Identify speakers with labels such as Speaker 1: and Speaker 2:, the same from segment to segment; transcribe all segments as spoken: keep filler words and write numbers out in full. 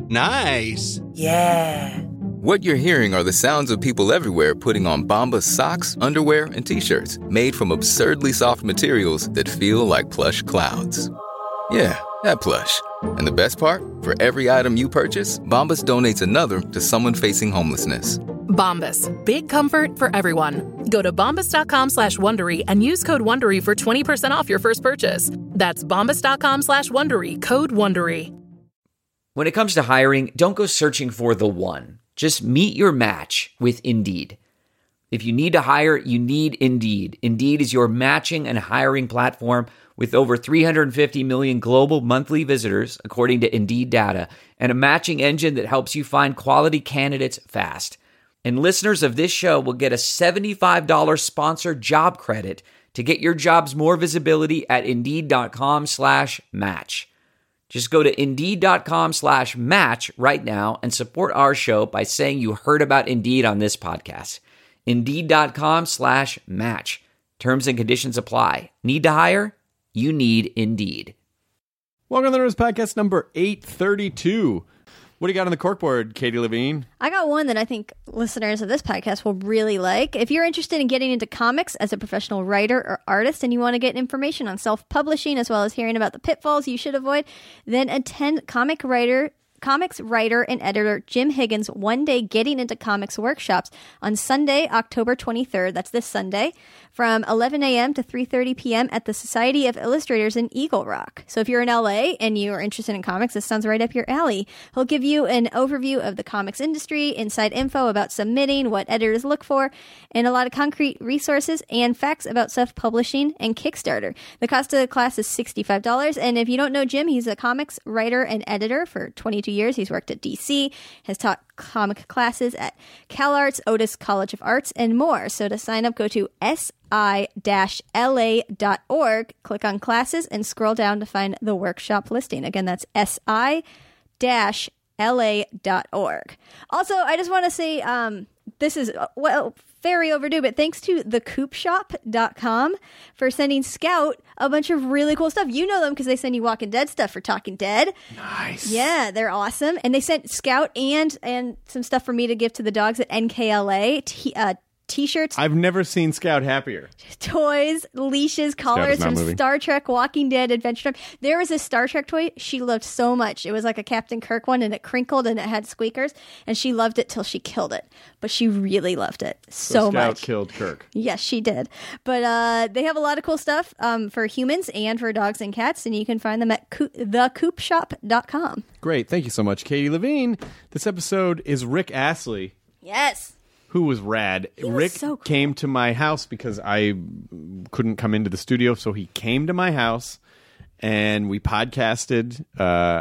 Speaker 1: Nice.
Speaker 2: Yeah.
Speaker 3: What you're hearing are the sounds of people everywhere putting on Bombas socks, underwear, and T-shirts made from absurdly soft materials that feel like plush clouds. Yeah, that plush. And the best part? For every item you purchase, Bombas donates another to someone facing homelessness.
Speaker 4: Bombas. Big comfort for everyone. Go to bombas.com slash Wondery and use code Wondery for twenty percent off your first purchase. That's bombas.com slash Wondery. Code Wondery.
Speaker 5: When it comes to hiring, don't go searching for the one. Just meet your match with Indeed. If you need to hire, you need Indeed. Indeed is your matching and hiring platform with over three hundred fifty million global monthly visitors, according to Indeed data, and a matching engine that helps you find quality candidates fast. And listeners of this show will get a seventy-five dollars sponsored job credit to get your jobs more visibility at Indeed.com slash match. Just go to Indeed.com slash match right now and support our show by saying you heard about Indeed on this podcast. Indeed.com slash match. Terms and conditions apply. Need to hire? You need Indeed.
Speaker 6: Welcome to the Nerdist Podcast number eight thirty-two. What do you got on the corkboard, Katie Levine?
Speaker 7: I got one that I think listeners of this podcast will really like. If you're interested in getting into comics as a professional writer or artist and you want to get information on self-publishing as well as hearing about the pitfalls you should avoid, then attend comic writer comics writer and editor Jim Higgins' one-day Getting Into Comics workshops on Sunday, October twenty-third. That's this Sunday, from eleven a.m. to three thirty p.m. at the Society of Illustrators in Eagle Rock. So if you're in L A and you are interested in comics, this sounds right up your alley. He'll give you an overview of the comics industry, inside info about submitting, what editors look for, and a lot of concrete resources and facts about self-publishing and Kickstarter. The cost of the class is sixty-five dollars, and if you don't know Jim, he's a comics writer and editor for twenty-two years. He's worked at D C, has taught comic classes at CalArts, Otis College of Arts, and more. So to sign up, go to S I L A dot org, click on classes, and scroll down to find the workshop listing. Again, that's S I L A dot org. Also, I just want to say, um, this is, well, very overdue, but thanks to the coop shop dot com for sending Scout a bunch of really cool stuff. You know them because they send you Walking Dead stuff for Talking Dead.
Speaker 6: Nice.
Speaker 7: Yeah, they're awesome. And they sent Scout and and some stuff for me to give to the dogs at N K L A, t- uh, T-shirts.
Speaker 6: I've never seen Scout happier.
Speaker 7: Toys, leashes, collars from
Speaker 6: moving.
Speaker 7: Star Trek, Walking Dead, Adventure Time. There was a Star Trek toy she loved so much. It was like a Captain Kirk one, and it crinkled, and it had squeakers, and she loved it till she killed it. But she really loved it so,
Speaker 6: so Scout
Speaker 7: much.
Speaker 6: killed Kirk.
Speaker 7: Yes, she did. But uh, they have a lot of cool stuff um, for humans and for dogs and cats, and you can find them at co- the coop shop dot com.
Speaker 6: Great. Thank you so much, Katie Levine. This episode is Rick Astley.
Speaker 7: Yes.
Speaker 6: Who was rad.
Speaker 7: He was
Speaker 6: Rick
Speaker 7: so cool.
Speaker 6: came to my house because I couldn't come into the studio, so he came to my house and we podcasted uh,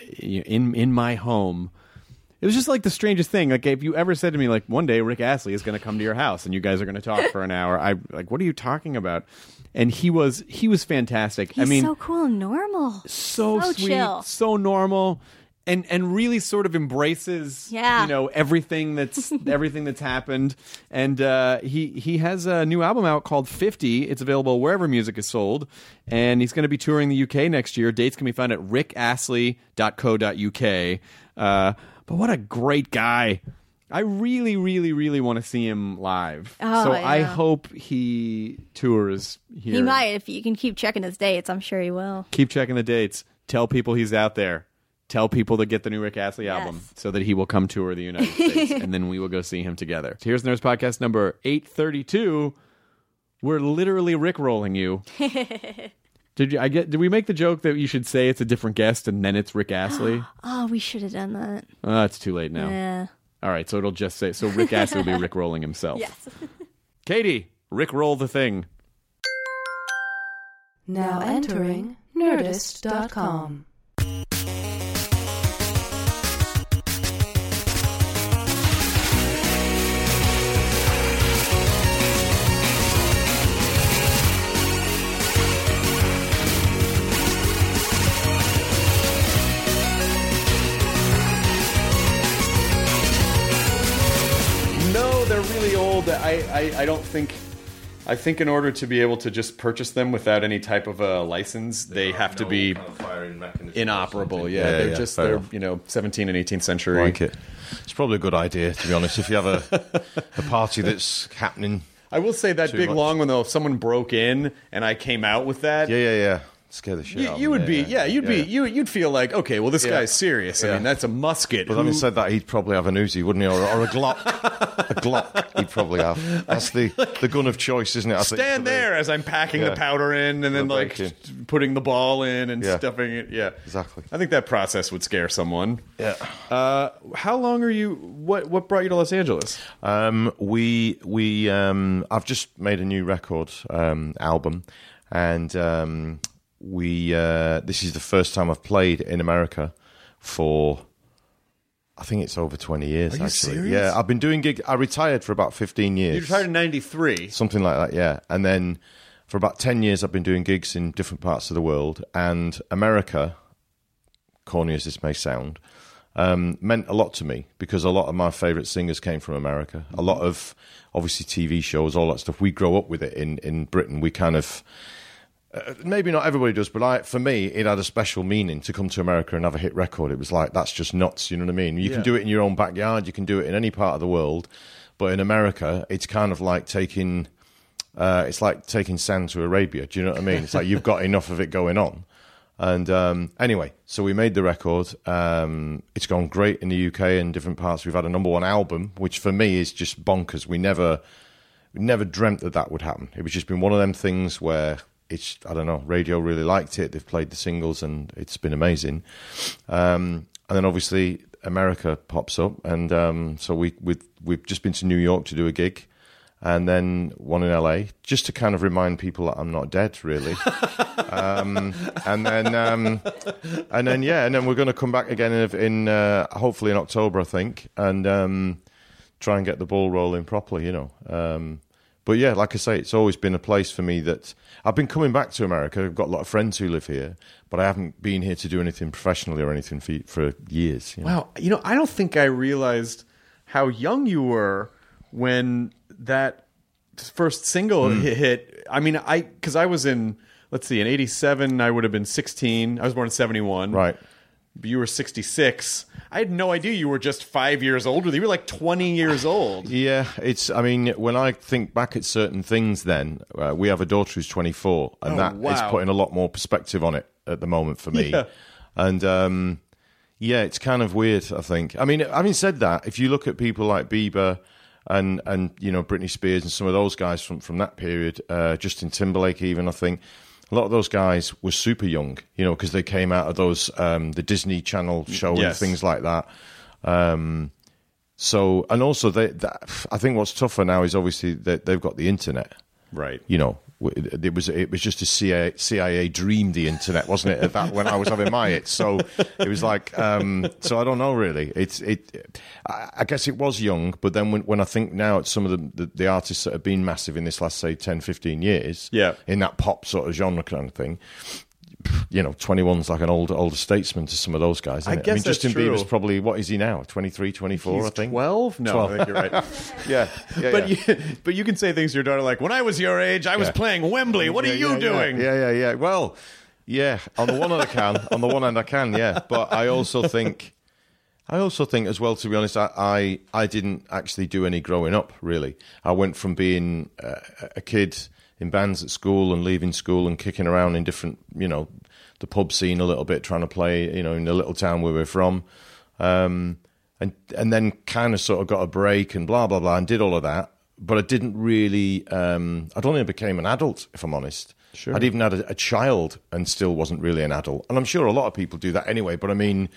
Speaker 6: in in my home. It was just like the strangest thing. Like if you ever said to me, like one day Rick Astley is going to come to your house and you guys are going to talk for an hour, I like, what are you talking about? And he was he was fantastic.
Speaker 7: He's
Speaker 6: I mean,
Speaker 7: so cool and normal.
Speaker 6: so,
Speaker 7: So
Speaker 6: sweet,
Speaker 7: chill.
Speaker 6: so normal. And and really sort of embraces,
Speaker 7: Yeah.
Speaker 6: you know, everything that's everything that's happened. And uh, he he has a new album out called fifty. It's available wherever music is sold. And he's going to be touring the U K next year. Dates can be found at rick astley dot co dot U K. Uh, but what a great guy! I really, really, really want to see him live.
Speaker 7: Oh,
Speaker 6: so
Speaker 7: yeah.
Speaker 6: I hope he tours here.
Speaker 7: He might. If you can keep checking his dates, I'm sure he will.
Speaker 6: Keep checking the dates. Tell people he's out there. Tell people to get the new Rick Astley
Speaker 7: Yes.
Speaker 6: album so that he will come tour the United States, and then we will go see him together. So here's the Nerds Podcast number eight thirty-two. We're literally Rick-rolling you. Did you? I get? Did we make the joke that you should say it's a different guest and then it's Rick Astley?
Speaker 7: Oh, we should have done that.
Speaker 6: Oh, it's too late now.
Speaker 7: Yeah.
Speaker 6: All right, so it'll just say, so Rick Astley will be Rick-rolling himself.
Speaker 7: Yes.
Speaker 6: Katie, Rick-roll the thing.
Speaker 8: Now entering nerdist dot com.
Speaker 6: No, they're really old. I, I, I don't think I think in order to be able to just purchase them without any type of a license, they, they have to be
Speaker 1: kind of firing mechanism
Speaker 6: inoperable. Yeah,
Speaker 1: yeah,
Speaker 6: they're
Speaker 1: yeah,
Speaker 6: just
Speaker 1: fair
Speaker 6: they're
Speaker 1: enough.
Speaker 6: you know seventeenth and eighteenth century.
Speaker 1: Like it. It's probably a good idea, to be honest. If you have a a party that's happening,
Speaker 6: I will say that
Speaker 1: Too
Speaker 6: big
Speaker 1: much.
Speaker 6: long one though. If someone broke in and I came out with that,
Speaker 1: yeah, yeah, yeah, scare the shit
Speaker 6: you,
Speaker 1: out of
Speaker 6: you
Speaker 1: them.
Speaker 6: would
Speaker 1: yeah,
Speaker 6: be
Speaker 1: yeah,
Speaker 6: yeah, you'd
Speaker 1: yeah,
Speaker 6: be
Speaker 1: yeah.
Speaker 6: you you'd feel like okay, well this
Speaker 1: Yeah.
Speaker 6: guy's serious. I
Speaker 1: Yeah.
Speaker 6: mean that's a musket.
Speaker 1: But
Speaker 6: Who-
Speaker 1: having said that, he'd probably have an Uzi, wouldn't he, or, or a Glock? A Glock, he'd probably have. That's the, the gun of choice, isn't it? I think,
Speaker 6: stand
Speaker 1: for the-
Speaker 6: there as I'm packing
Speaker 1: Yeah.
Speaker 6: the powder in and then
Speaker 1: The
Speaker 6: like
Speaker 1: break
Speaker 6: putting the ball in and
Speaker 1: Yeah.
Speaker 6: stuffing it. Yeah,
Speaker 1: Exactly.
Speaker 6: I think that process would scare someone.
Speaker 1: Yeah.
Speaker 6: Uh, how long are you? What what brought you to Los Angeles?
Speaker 1: Um, we we um, I've just made a new record um, album, and um, we uh, this is the first time I've played in America for. I think it's over twenty years.
Speaker 6: Are you
Speaker 1: actually,
Speaker 6: serious?
Speaker 1: yeah. I've been doing gig. I retired for about fifteen years.
Speaker 6: You retired in ninety-three.
Speaker 1: Something like that, yeah. And then for about ten years, I've been doing gigs in different parts of the world. And America, corny as this may sound, um, meant a lot to me because a lot of my favourite singers came from America. A lot of, obviously, T V shows, all that stuff. We grow up with it in, in Britain. We kind of... Uh, maybe not everybody does, but I, for me, it had a special meaning to come to America and have a hit record. It was like, that's just nuts, you know what I mean? You
Speaker 6: Yeah.
Speaker 1: can do it in your own backyard, you can do it in any part of the world, but in America, it's kind of like taking, uh, it's like taking sand to Arabia, do you know what I mean? It's like you've got enough of it going on. And um, anyway, so we made the record. Um, it's gone great in the U K and different parts. We've had a number one album, which for me is just bonkers. We never, we never dreamt that that would happen. It was just been one of them things where... It's, I don't know, radio really liked it. They've played the singles and it's been amazing. Um, and then obviously America pops up. And um, so we, we've, we've just been to New York to do a gig and then one in L A just to kind of remind people that I'm not dead, really. um, and then, um, and then, yeah, and then we're going to come back again in, in uh, hopefully in October, I think, and um, try and get the ball rolling properly, you know. Um, But yeah, like I say, it's always been a place for me that I've been coming back to America. I've got a lot of friends who live here, but I haven't been here to do anything professionally or anything for for years. You know?
Speaker 6: Wow, you know, I don't think I realized how young you were when that first single
Speaker 1: Hmm.
Speaker 6: hit, hit. I mean, I because I was in let's see, in eighty-seven, I would have been sixteen. I was born in seventy-one.
Speaker 1: Right.
Speaker 6: You were sixty-six. I had no idea you were just five years older. You were like twenty years old.
Speaker 1: Yeah, it's. I mean, when I think back at certain things, then uh, we have a daughter who's twenty-four, and
Speaker 6: Oh,
Speaker 1: that is
Speaker 6: wow.
Speaker 1: putting a lot more perspective on it at the moment for me.
Speaker 6: Yeah.
Speaker 1: And um, yeah, it's kind of weird. I think. I mean, having said that, if you look at people like Bieber and and you know Britney Spears and some of those guys from from that period, uh, Justin Timberlake, even I think. A lot of those guys were super young, you know, because they came out of those um, the Disney Channel show and
Speaker 6: Yes.
Speaker 1: things like that. Um, so, and also, they, that, I think what's tougher now is obviously that they've got the internet.
Speaker 6: Right.
Speaker 1: You know, it was it was just a C I A, C I A dream, the internet, wasn't it? At that when I was having my hits, so it was like, um, so I don't know really. It's it. I, I guess it was young, but then when when I think now at some of the, the the artists that have been massive in this last say ten, fifteen years,
Speaker 6: Yeah.
Speaker 1: in that pop sort of genre kind of thing. You know, twenty-one's like an old older statesman to some of those guys. Isn't
Speaker 6: I
Speaker 1: it?
Speaker 6: guess
Speaker 1: I mean,
Speaker 6: that's
Speaker 1: Justin
Speaker 6: true.
Speaker 1: Bieber's probably, what is he now? twenty-three, twenty-four,
Speaker 6: He's
Speaker 1: I think.
Speaker 6: twelve? No,
Speaker 1: twelve.
Speaker 6: I think you're right.
Speaker 1: Yeah, yeah,
Speaker 6: But
Speaker 1: yeah.
Speaker 6: you, but you can say things to your daughter like, "When I was your age, I was
Speaker 1: Yeah.
Speaker 6: playing Wembley. What
Speaker 1: Yeah,
Speaker 6: are you
Speaker 1: yeah, yeah.
Speaker 6: doing?"
Speaker 1: Yeah, yeah, yeah. Well, yeah. On the one hand, I can. On the one hand, I can. Yeah, but I also think, I also think as well. To be honest, I I, I didn't actually do any growing up. Really, I went from being uh, a kid in bands at school and leaving school and kicking around in different, you know, the pub scene a little bit, trying to play, you know, in the little town where we're from. Um, and and then kind of sort of got a break and blah, blah, blah, and did all of that. But I didn't really, um, I don't think I became an adult, if I'm honest.
Speaker 6: Sure.
Speaker 1: I'd even had a, a child and still wasn't really an adult. And I'm sure a lot of people do that anyway. But I mean,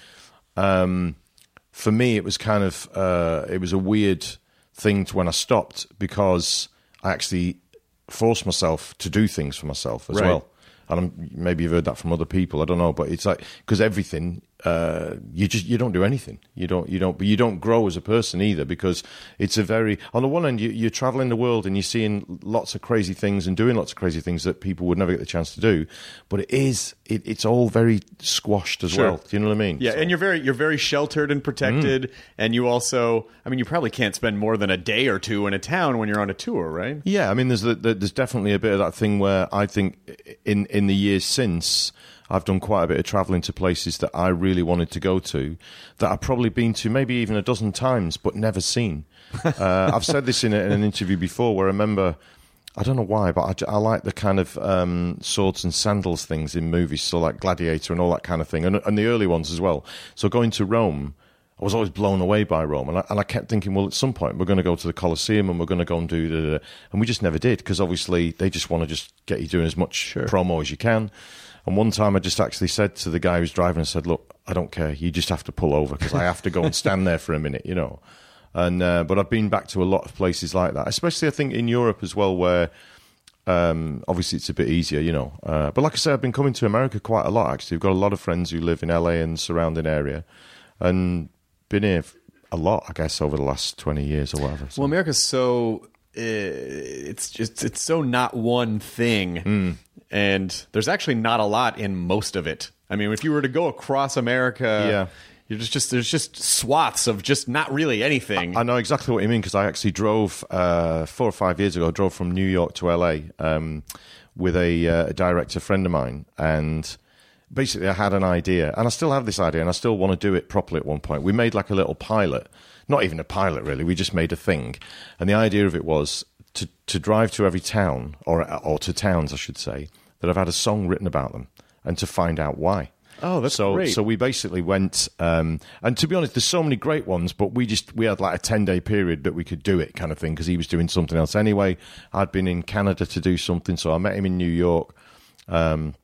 Speaker 1: um, for me, it was kind of, uh, it was a weird thing to when I stopped because I actually forced myself to do things for myself as
Speaker 6: Right.
Speaker 1: well. And I'm, maybe you've heard that from other people, I don't know, but it's like, because everything uh, you just you don't do anything. You don't you don't but you don't grow as a person either, because it's a very, on the one hand you, you're traveling the world and you're seeing lots of crazy things and doing lots of crazy things that people would never get the chance to do. But it is it, it's all very squashed as
Speaker 6: Sure.
Speaker 1: well. Do you know what I mean?
Speaker 6: Yeah,
Speaker 1: So-
Speaker 6: and you're very you're very sheltered and protected, and you also, I mean, you probably can't spend more than a day or two in a town when you're on a tour, right?
Speaker 1: Yeah, I mean, there's the, the, there's definitely a bit of that thing where I think in in the years since, I've done quite a bit of travelling to places that I really wanted to go to, that I've probably been to maybe even a dozen times but never seen. uh, I've said this in, a, in an interview before, where I remember, I don't know why, but I, I like the kind of um, swords and sandals things in movies, so like Gladiator and all that kind of thing, and, and the early ones as well. So going to Rome, I was always blown away by Rome, and I, and I kept thinking, well, at some point we're going to go to the Colosseum and we're going to go and do da, da, da. And we just never did, because obviously they just want to just get you doing as much promo as you can. And one time I just actually said to the guy who was driving, I said, look, I don't care, you just have to pull over, because I have to go and stand there for a minute, you know. And uh, but I've been back to a lot of places like that, especially I think in Europe as well, where um, obviously it's a bit easier, you know. Uh, but like I said, I've been coming to America quite a lot, actually. I've got a lot of friends who live in L A and surrounding area, and been here a lot, I guess, over the last twenty years or whatever. So.
Speaker 6: Well, America's so uh, it's just it's so not one thing,
Speaker 1: Mm.
Speaker 6: and there's actually not a lot in most of it. I mean, if you were to go across America,
Speaker 1: Yeah.
Speaker 6: you're just, just there's just swaths of just not really anything.
Speaker 1: I know exactly what you mean, because I actually drove uh, four or five years ago. I drove from New York to L A um, with a, uh, a director friend of mine, and basically I had an idea, and I still have this idea, and I still want to do it properly at one point. We made like a little pilot, not even a pilot really. We just made a thing, and the idea of it was to to drive to every town, or or to towns, I should say, that have had a song written about them, and to find out why.
Speaker 6: Oh, that's
Speaker 1: so,
Speaker 6: great.
Speaker 1: So we basically went, um, and to be honest, there's so many great ones, but we just, we had like a ten-day period that we could do it kind of thing, because he was doing something else anyway. I'd been in Canada to do something, so I met him in New York. Um,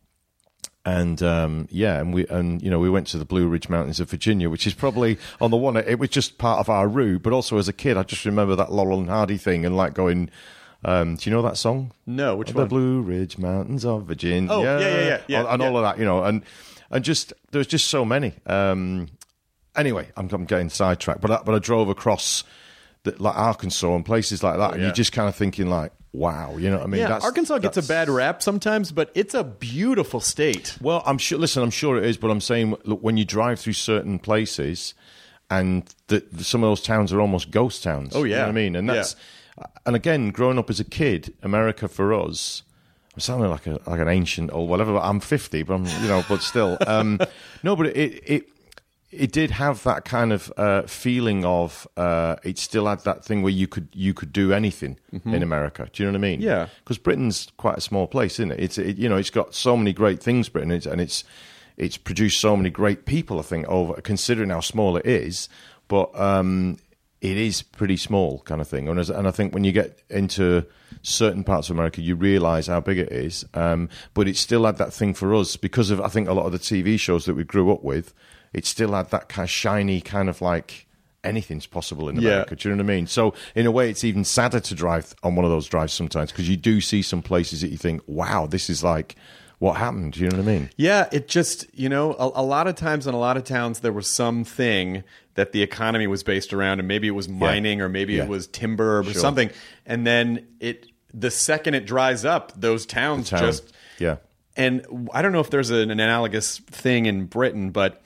Speaker 1: and, um, yeah, and we, and, you know, we went to the Blue Ridge Mountains of Virginia, which is probably, on the one, it was just part of our route, but also as a kid, I just remember that Laurel and Hardy thing, and like going, Um, do you know that song?
Speaker 6: No, which
Speaker 1: the
Speaker 6: one?
Speaker 1: Blue Ridge Mountains of Virginia.
Speaker 6: Oh, yeah, yeah, yeah, yeah,
Speaker 1: and
Speaker 6: yeah.
Speaker 1: all of that, you know, and and just there's just so many. Um, anyway, I'm, I'm getting sidetracked, but I, but I drove across the, like Arkansas and places like that, and
Speaker 6: yeah.
Speaker 1: you're just kind of thinking like, wow, you know what I mean?
Speaker 6: Yeah,
Speaker 1: That's-
Speaker 6: Arkansas gets a
Speaker 1: that's-
Speaker 6: bad rap sometimes, but it's a beautiful state.
Speaker 1: Well, I'm sure. Listen, I'm sure it is, but I'm saying, look, when you drive through certain places, and the, the, some of those towns are almost ghost towns.
Speaker 6: Oh,
Speaker 1: you know
Speaker 6: yeah.
Speaker 1: what I mean, and
Speaker 6: Yeah.
Speaker 1: that's, and again, growing up as a kid, America for us. I'm sounding like a like an ancient or whatever. But I'm fifty, but I'm you know, but still, um, no. But it it it did have that kind of uh, feeling of uh, it still had that thing where you could you could do anything in America. Do you know what I mean?
Speaker 6: Yeah.
Speaker 1: Because Britain's quite a small place, isn't it? It's it, you know, it's got so many great things, Britain, it's, and it's it's produced so many great people. I think over considering how small it is, but um, it is pretty small kind of thing. And, as, and I think when you get into certain parts of America, you realise how big it is. Um, but it still had that thing for us because of I think a lot of the T V shows that we grew up with. It still had that kind of shiny kind of like anything's possible in America.
Speaker 6: Yeah.
Speaker 1: Do you know what I mean? So in a way, it's even sadder to drive on one of those drives sometimes because you do see some places that you think, wow, this is like what happened. Do you know what I mean?
Speaker 6: Yeah, it just, you know, a, a lot of times in a lot of towns, there was something that the economy was based around, and maybe it was mining or maybe
Speaker 1: Yeah.
Speaker 6: it was timber or
Speaker 1: Sure.
Speaker 6: something. And then it, the second it dries up, those towns
Speaker 1: Town.
Speaker 6: just,
Speaker 1: Yeah.
Speaker 6: and I don't know if there's an, an analogous thing in Britain, but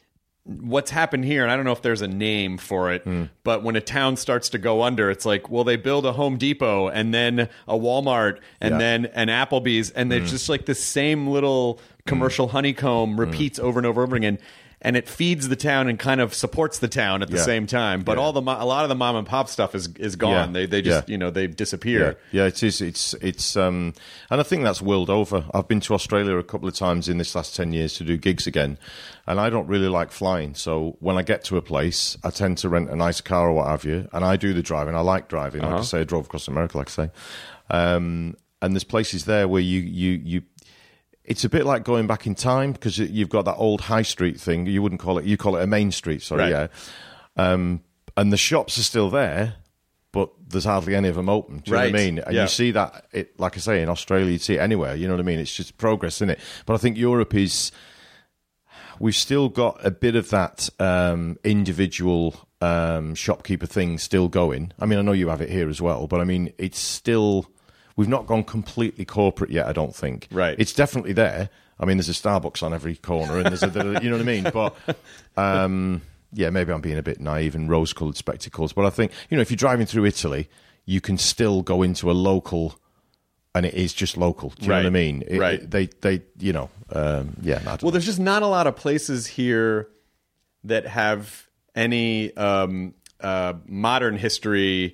Speaker 6: what's happened here, and I don't know if there's a name for it,
Speaker 1: Hmm.
Speaker 6: but when a town starts to go under, it's like, well, they build a Home Depot and then a Walmart and
Speaker 1: Yeah.
Speaker 6: then an Applebee's, and it's just like the same little commercial honeycomb repeats over and over and over again. And it feeds the town and kind of supports the town at the
Speaker 1: Yeah.
Speaker 6: same time. But
Speaker 1: Yeah.
Speaker 6: all the mo- a lot of the mom and pop stuff is is gone.
Speaker 1: Yeah.
Speaker 6: They they just
Speaker 1: Yeah.
Speaker 6: you know they disappear.
Speaker 1: Yeah, yeah, it is. It's it's, um, and I think that's world over. I've been to Australia a couple of times in this last ten years to do gigs again, and I don't really like flying. So when I get to a place, I tend to rent a nice car or what have you, and I do the driving. I like driving. Like I say, I drove across America, like I say, um, and there's places there where you you you. It's a bit like going back in time because you've got that old high street thing. You wouldn't call it, you call it a main street, sorry,
Speaker 6: Right.
Speaker 1: yeah. Um, and the shops are still there, but there's hardly any of them open. Do you know what
Speaker 6: Right.
Speaker 1: I mean? And
Speaker 6: Yeah.
Speaker 1: you see that, it, like I say, in Australia, you see it anywhere. You know what I mean? It's just progress, isn't it? But I think Europe is, we've still got a bit of that um, individual um, shopkeeper thing still going. I mean, I know you have it here as well, but I mean, it's still, we've not gone completely corporate yet, I don't think.
Speaker 6: Right.
Speaker 1: It's definitely there. I mean, there's a Starbucks on every corner, and there's a, you know what I mean? But, um, yeah, maybe I'm being a bit naive and rose-coloured spectacles, but I think, you know, if you're driving through Italy, you can still go into a local, and it is just local. Do you
Speaker 6: Right.
Speaker 1: know what I mean? It,
Speaker 6: Right.
Speaker 1: it- they, they, you know, um, yeah. I don't
Speaker 6: Well, there's just not a lot of places here that have any um, uh, modern history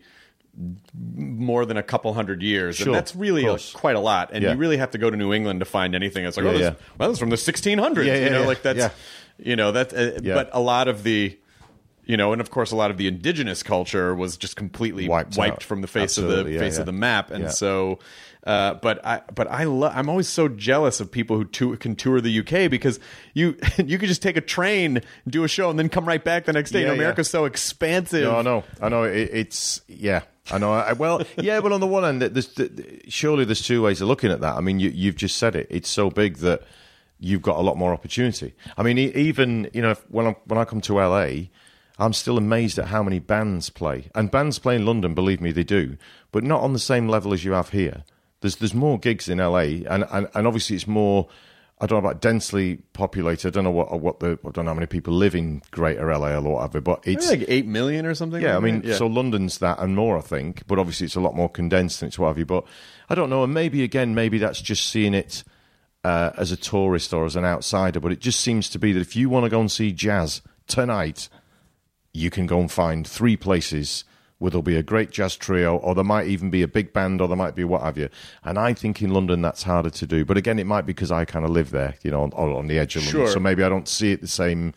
Speaker 6: more than a couple hundred years.
Speaker 1: Sure,
Speaker 6: and that's really
Speaker 1: of
Speaker 6: a,
Speaker 1: course.
Speaker 6: quite a lot. And
Speaker 1: Yeah.
Speaker 6: you really have to go to New England to find anything that's like,
Speaker 1: Yeah,
Speaker 6: oh, this,
Speaker 1: yeah.
Speaker 6: well, that's from the sixteen hundreds.
Speaker 1: Yeah, yeah,
Speaker 6: you know,
Speaker 1: yeah,
Speaker 6: like that's,
Speaker 1: yeah.
Speaker 6: you know, that. Uh,
Speaker 1: Yeah.
Speaker 6: But a lot of the, you know, and of course, a lot of the indigenous culture was just completely
Speaker 1: Wiped
Speaker 6: wiped,
Speaker 1: out.
Speaker 6: from the face of
Speaker 1: Absolutely,
Speaker 6: the
Speaker 1: yeah,
Speaker 6: face
Speaker 1: yeah.
Speaker 6: of the map. And
Speaker 1: Yeah.
Speaker 6: so, uh, but I, but I, lo- I'm always so jealous of people who tou- can tour the U K because you, you could just take a train, do a show, and then come right back the next day. You
Speaker 1: Yeah,
Speaker 6: know,
Speaker 1: yeah.
Speaker 6: America's so expansive.
Speaker 1: No, I know, I know. It, it's yeah, I know. I, well, yeah, but on the one hand, there's, surely there's two ways of looking at that. I mean, you, you've just said it. It's so big that you've got a lot more opportunity. I mean, e- even you know, if, when I when I come to L A, I'm still amazed at how many bands play, and bands play in London. Believe me, they do, but not on the same level as you have here. There's there's more gigs in L A, and and, and obviously it's more. I don't know about densely populated. I don't know what what the I don't know how many people live in Greater L A or whatever, but it's
Speaker 6: Maybe like eight million or something.
Speaker 1: yeah, I
Speaker 6: like
Speaker 1: mean,
Speaker 6: that? Yeah.
Speaker 1: so London's that and more, I think, but obviously it's a lot more condensed and it's what have you. But I don't know, and maybe again, maybe that's just seeing it uh, as a tourist or as an outsider. But it just seems to be that if you want to go and see jazz tonight, you can go and find three places where there'll be a great jazz trio, or there might even be a big band, or there might be what have you. And I think in London that's harder to do. But again, it might be because I kind of live there, you know, on, on the edge of London.
Speaker 6: Sure.
Speaker 1: So maybe I don't see it the same.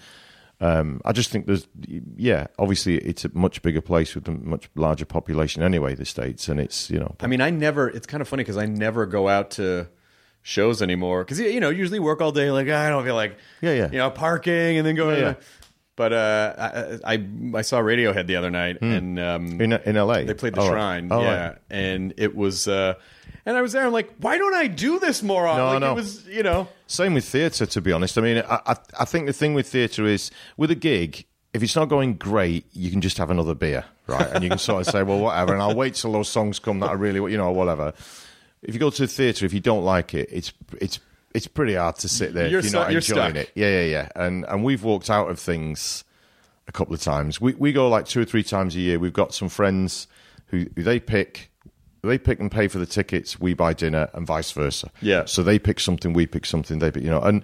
Speaker 1: Um, I just think there's, yeah, obviously it's a much bigger place with a much larger population anyway, the States, and it's, you know.
Speaker 6: I mean, I never. It's kind of funny because I never go out to shows anymore because you know usually work all day. Like I don't feel like
Speaker 1: Yeah, yeah.
Speaker 6: you know parking and then going.
Speaker 1: Yeah, yeah.
Speaker 6: But uh, I, I I saw Radiohead the other night and um,
Speaker 1: in in L A,
Speaker 6: they played the
Speaker 1: Oh, right.
Speaker 6: Shrine,
Speaker 1: Oh,
Speaker 6: yeah,
Speaker 1: right.
Speaker 6: and it was. Uh, and I was there. I'm like, why don't I do this more often?
Speaker 1: No,
Speaker 6: like,
Speaker 1: no.
Speaker 6: It was, you know.
Speaker 1: Same with theatre, to be honest. I mean, I, I, I think the thing with theatre is, with a gig, if it's not going great, you can just have another beer, right? And you can sort of say, well, whatever, and I'll wait till those songs come that I really, you know, whatever. If you go to the theatre, if you don't like it, it's it's it's pretty hard to sit there
Speaker 6: You're
Speaker 1: if you're
Speaker 6: stu-
Speaker 1: not
Speaker 6: you're
Speaker 1: enjoying
Speaker 6: stuck.
Speaker 1: it. Yeah, yeah, yeah. And and we've walked out of things a couple of times. We we go like two or three times a year. We've got some friends who, who they pick. They pick and pay for the tickets. We buy dinner, and vice versa.
Speaker 6: Yeah.
Speaker 1: So they pick something, we pick something. They pick, you know, and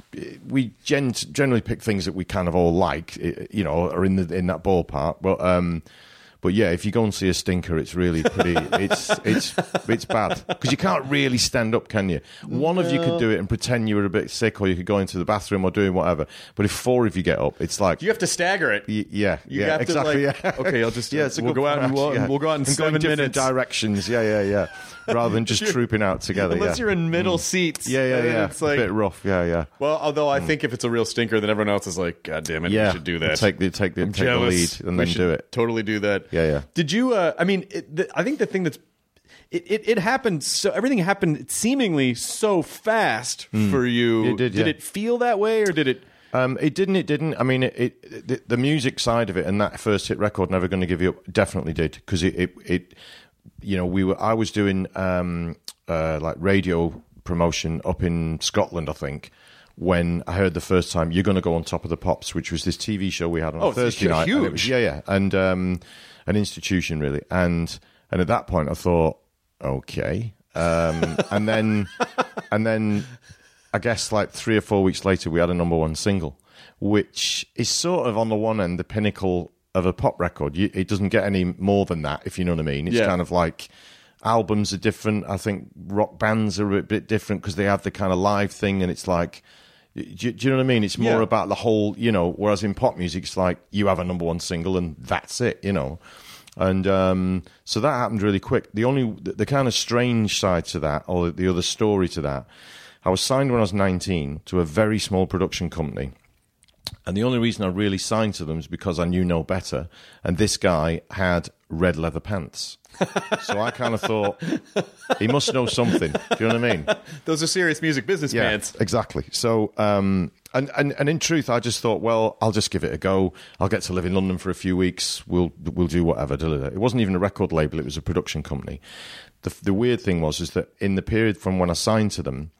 Speaker 1: we gen- generally pick things that we kind of all like, you know, are in the in that ballpark. But um, but yeah, if you go and see a stinker, it's really pretty. it's it's it's bad because you can't really stand up, can you? One of you could do it and pretend you were a bit sick, or you could go into the bathroom or doing whatever. But if four of you get up, it's like
Speaker 6: You have to stagger it.
Speaker 1: Y- Yeah,
Speaker 6: You
Speaker 1: yeah,
Speaker 6: have to,
Speaker 1: exactly.
Speaker 6: like,
Speaker 1: yeah.
Speaker 6: okay, I'll just-
Speaker 1: yeah, it's a
Speaker 6: we'll
Speaker 1: good
Speaker 6: go out and
Speaker 1: point,
Speaker 6: we'll-
Speaker 1: actually,
Speaker 6: we'll go out in
Speaker 1: and go
Speaker 6: seven
Speaker 1: in different
Speaker 6: minutes.
Speaker 1: directions. Yeah, yeah, yeah. Rather than just
Speaker 6: You're-
Speaker 1: trooping out together.
Speaker 6: Unless
Speaker 1: yeah.
Speaker 6: you're in middle seats.
Speaker 1: Yeah, yeah,
Speaker 6: And then
Speaker 1: yeah.
Speaker 6: It's like
Speaker 1: a bit rough. Yeah, yeah.
Speaker 6: Well, although I think if it's a real stinker, then everyone else is like, God damn it,
Speaker 1: Yeah,
Speaker 6: we should do that.
Speaker 1: Take the take the
Speaker 6: I'm
Speaker 1: take
Speaker 6: jealous.
Speaker 1: the lead and
Speaker 6: We
Speaker 1: then
Speaker 6: should
Speaker 1: do it.
Speaker 6: Totally do that.
Speaker 1: Yeah, yeah.
Speaker 6: Did you? Uh, I mean, it, the, I think the thing that's it, it, it happened. So everything happened seemingly so fast for you.
Speaker 1: It did,
Speaker 6: Did
Speaker 1: yeah.
Speaker 6: it feel that way, or did it?
Speaker 1: Um, it didn't. It didn't. I mean, it, it the, the music side of it and that first hit record, Never Gonna Give You Up, definitely did because it, it it you know we were I was doing um uh like radio promotion up in Scotland, I think. When I heard the first time, You're Gonna Go on Top of the Pops, which was this T V show we had on
Speaker 6: Oh,
Speaker 1: a
Speaker 6: it's
Speaker 1: Thursday
Speaker 6: huge.
Speaker 1: night. And it was, yeah, yeah, and um, an institution really, and and at that point I thought, okay, um, and then and then I guess like three or four weeks later we had a number one single, which is sort of on the one end the pinnacle of a pop record. You, it doesn't get any more than that, if you know what I mean. It's
Speaker 6: Yeah.
Speaker 1: kind of like. Albums are different. I think rock bands are a bit different because they have the kind of live thing, and it's like, do, do you know what I mean? It's more
Speaker 6: Yeah.
Speaker 1: about the whole, you know. Whereas in pop music, it's like you have a number one single and that's it, you know. And um, so that happened really quick. The only, the, the kind of strange side to that, or the other story to that, I was signed when I was nineteen to a very small production company. And the only reason I really signed to them is because I knew no better. And this guy had red leather pants. So I kind of thought, he must know something. Do you know what I mean?
Speaker 6: Those are serious music business
Speaker 1: Yeah,
Speaker 6: pants.
Speaker 1: exactly. So, um, and, and, and in truth, I just thought, well, I'll just give it a go. I'll get to live in London for a few weeks. We'll we'll do whatever. It wasn't even a record label. It was a production company. The, the weird thing was is that in the period from when I signed to them,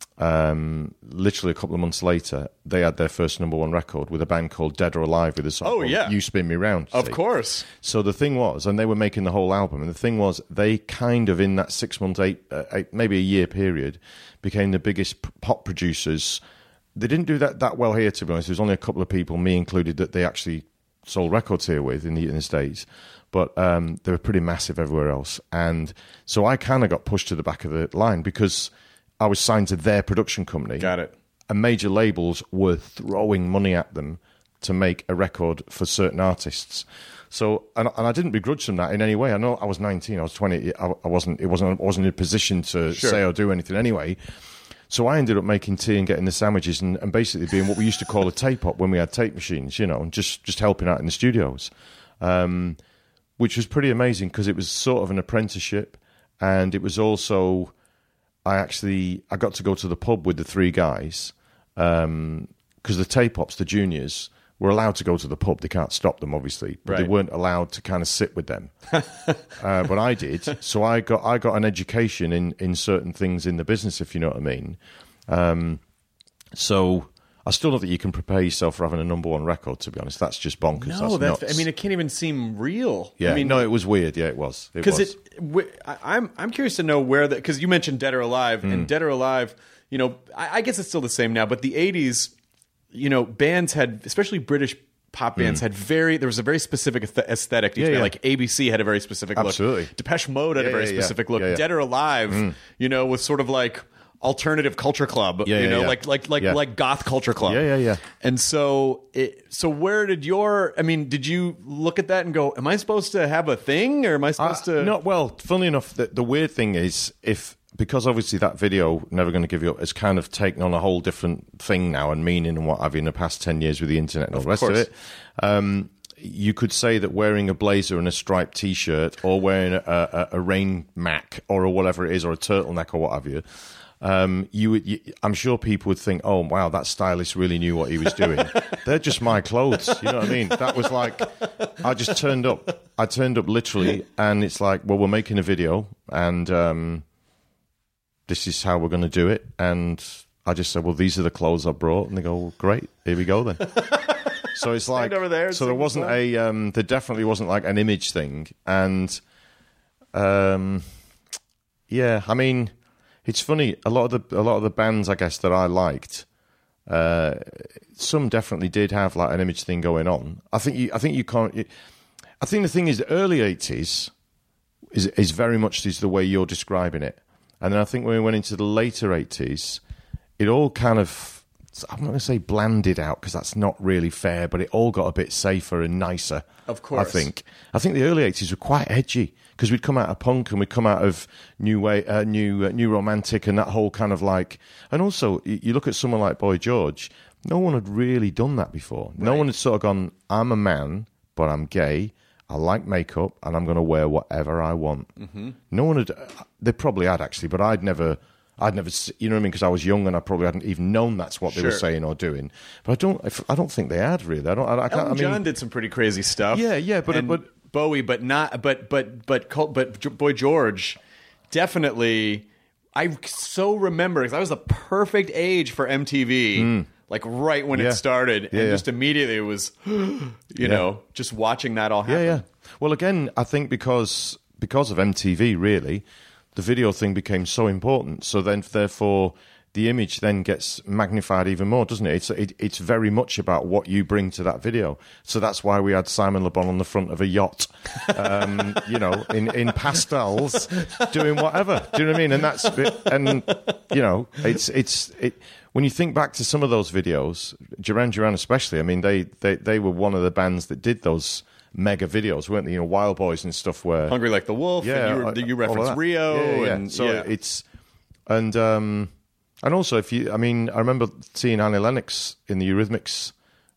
Speaker 1: um, literally a couple of months later, they had their first number one record with a band called Dead or Alive with a song
Speaker 6: Oh,
Speaker 1: called
Speaker 6: yeah.
Speaker 1: You Spin Me Round.
Speaker 6: Of
Speaker 1: see.
Speaker 6: course.
Speaker 1: So the thing was, and they were making the whole album, and the thing was, they kind of, in that six month, eight, uh, eight maybe a year period, became the biggest p- pop producers. They didn't do that that well here, to be honest. There was only a couple of people, me included, that they actually sold records here with in the, in the States. But um, they were pretty massive everywhere else. And so I kind of got pushed to the back of the line because I was signed to their production company.
Speaker 6: Got it.
Speaker 1: And major labels were throwing money at them to make a record for certain artists. So, and, and I didn't begrudge them that in any way. I know I was nineteen, I was twenty. I, I wasn't. It wasn't. I wasn't in a position to
Speaker 6: Sure.
Speaker 1: say or do anything anyway. So I ended up making tea and getting the sandwiches and, and basically being what we used to call a tape op when we had tape machines, you know, and just just helping out in the studios, um, which was pretty amazing because it was sort of an apprenticeship, and it was also. I actually I got to go to the pub with the three guys because um, the tape ops, the juniors, were allowed to go to the pub. They can't stop them, obviously, but they
Speaker 6: Right.
Speaker 1: weren't allowed to kind of sit with them. uh, but I did, so I got I got an education in in certain things in the business, if you know what I mean. Um, so I still don't think you can prepare yourself for having a number one record. To be honest, that's just bonkers.
Speaker 6: No,
Speaker 1: that's,
Speaker 6: that's.
Speaker 1: nuts.
Speaker 6: I mean, it can't even seem real.
Speaker 1: yeah,
Speaker 6: I mean,
Speaker 1: no, it was weird. Yeah, it was It
Speaker 6: because
Speaker 1: was.
Speaker 6: it. w- I- I'm I'm curious to know where that because you mentioned Dead or Alive
Speaker 1: Hmm.
Speaker 6: and Dead or Alive. You know, I, I guess it's still the same now, but the eighties, you know, bands had, especially British pop bands, had very. There was a very specific ath- aesthetic. to each
Speaker 1: Hmm. Yeah,
Speaker 6: band.
Speaker 1: yeah.
Speaker 6: Like A B C had a very specific
Speaker 1: Absolutely.
Speaker 6: look. Depeche Mode had
Speaker 1: Yeah,
Speaker 6: a very
Speaker 1: yeah, yeah.
Speaker 6: specific look.
Speaker 1: Yeah, yeah.
Speaker 6: Dead or Alive, you know, was sort of like alternative culture club.
Speaker 1: Yeah,
Speaker 6: you
Speaker 1: yeah,
Speaker 6: know,
Speaker 1: yeah.
Speaker 6: like like like
Speaker 1: Yeah.
Speaker 6: like goth culture club.
Speaker 1: Yeah, yeah, yeah.
Speaker 6: And so, it, so where did your? I mean, did you look at that and go, "Am I supposed to have a thing, or am I supposed
Speaker 1: Uh,
Speaker 6: to?"
Speaker 1: No, well, funnily enough, the, the weird thing is if because obviously that video Never Gonna Give You Up has kind of taken on a whole different thing now and meaning and what have you in the past ten years with the internet and all the rest
Speaker 6: course.
Speaker 1: of it. Um, you could say that wearing a blazer and a striped T-shirt, or wearing a, a, a rain mac or a whatever it is, or a turtleneck or what have you. Um, you, would, you, I'm sure people would think, "Oh, wow, that stylist really knew what he was doing." They're just my clothes, you know what I mean? That was like, I just turned up. I turned up literally, and it's like, well, we're making a video, and um, this is how we're going to do it. And I just said, well, these are the clothes I brought, and they go, well, great, here we go then. So it's like,
Speaker 6: over there and
Speaker 1: so there
Speaker 6: sing the
Speaker 1: wasn't
Speaker 6: song.
Speaker 1: a, um, there definitely wasn't like an image thing, and um, yeah, I mean. It's funny. A lot of the a lot of the bands, I guess, that I liked, uh, some definitely did have like an image thing going on. I think you. I think you can't. You, I think the thing is, the early eighties is is very much is the way you're describing it, and then I think when we went into the later eighties, it all kind of. I'm not going to say blanded out because that's not really fair, but it all got a bit safer and nicer.
Speaker 6: Of course.
Speaker 1: I think. I think the early eighties were quite edgy because we'd come out of punk and we'd come out of new way, uh, new uh, new romantic, and that whole kind of like. And also, you, you look at someone like Boy George. No one had really done that before. No one had sort of gone, "I'm a man, but I'm gay. I like makeup, and I'm going to wear whatever I want." Mm-hmm. No one had. They probably had actually, but I'd never. I'd never, se- you know what I mean? Because I was young and I probably hadn't even known that's what they were
Speaker 6: Sure.
Speaker 1: saying or doing. But I don't. if- I don't think they had really. I don't. I, I can't.
Speaker 6: Elton
Speaker 1: I mean,
Speaker 6: John did some pretty crazy stuff.
Speaker 1: Yeah, yeah, but-
Speaker 6: And
Speaker 1: but-
Speaker 6: Bowie, but not, but but but Col- but J- Boy George, definitely. I so remember because I was the perfect age for M T V, like right when
Speaker 1: Mm. Yeah.
Speaker 6: it started,
Speaker 1: Yeah,
Speaker 6: and
Speaker 1: yeah.
Speaker 6: just immediately it was, you know, just watching that all happen.
Speaker 1: Yeah, yeah. Well, again, I think because because of M T V, really, the video thing became so important. So then, therefore, the image then gets magnified even more, doesn't it? It's it, it's very much about what you bring to that video. So that's why we had Simon Le Bon on the front of a yacht, um, you know, in, in pastels, doing whatever. Do you know what I mean? And that's and you know, it's it's it. When you think back to some of those videos, Duran Duran especially, I mean, they they they were one of the bands that did those mega videos, weren't they? You know, Wild Boys and stuff. Where
Speaker 6: Hungry Like the Wolf.
Speaker 1: yeah,
Speaker 6: and you,
Speaker 1: uh,
Speaker 6: you
Speaker 1: all of
Speaker 6: referenced
Speaker 1: that.
Speaker 6: Rio,
Speaker 1: Yeah, yeah, yeah.
Speaker 6: and
Speaker 1: so
Speaker 6: yeah.
Speaker 1: it's and um and also if you, I mean, I remember seeing Annie Lennox in the Eurythmics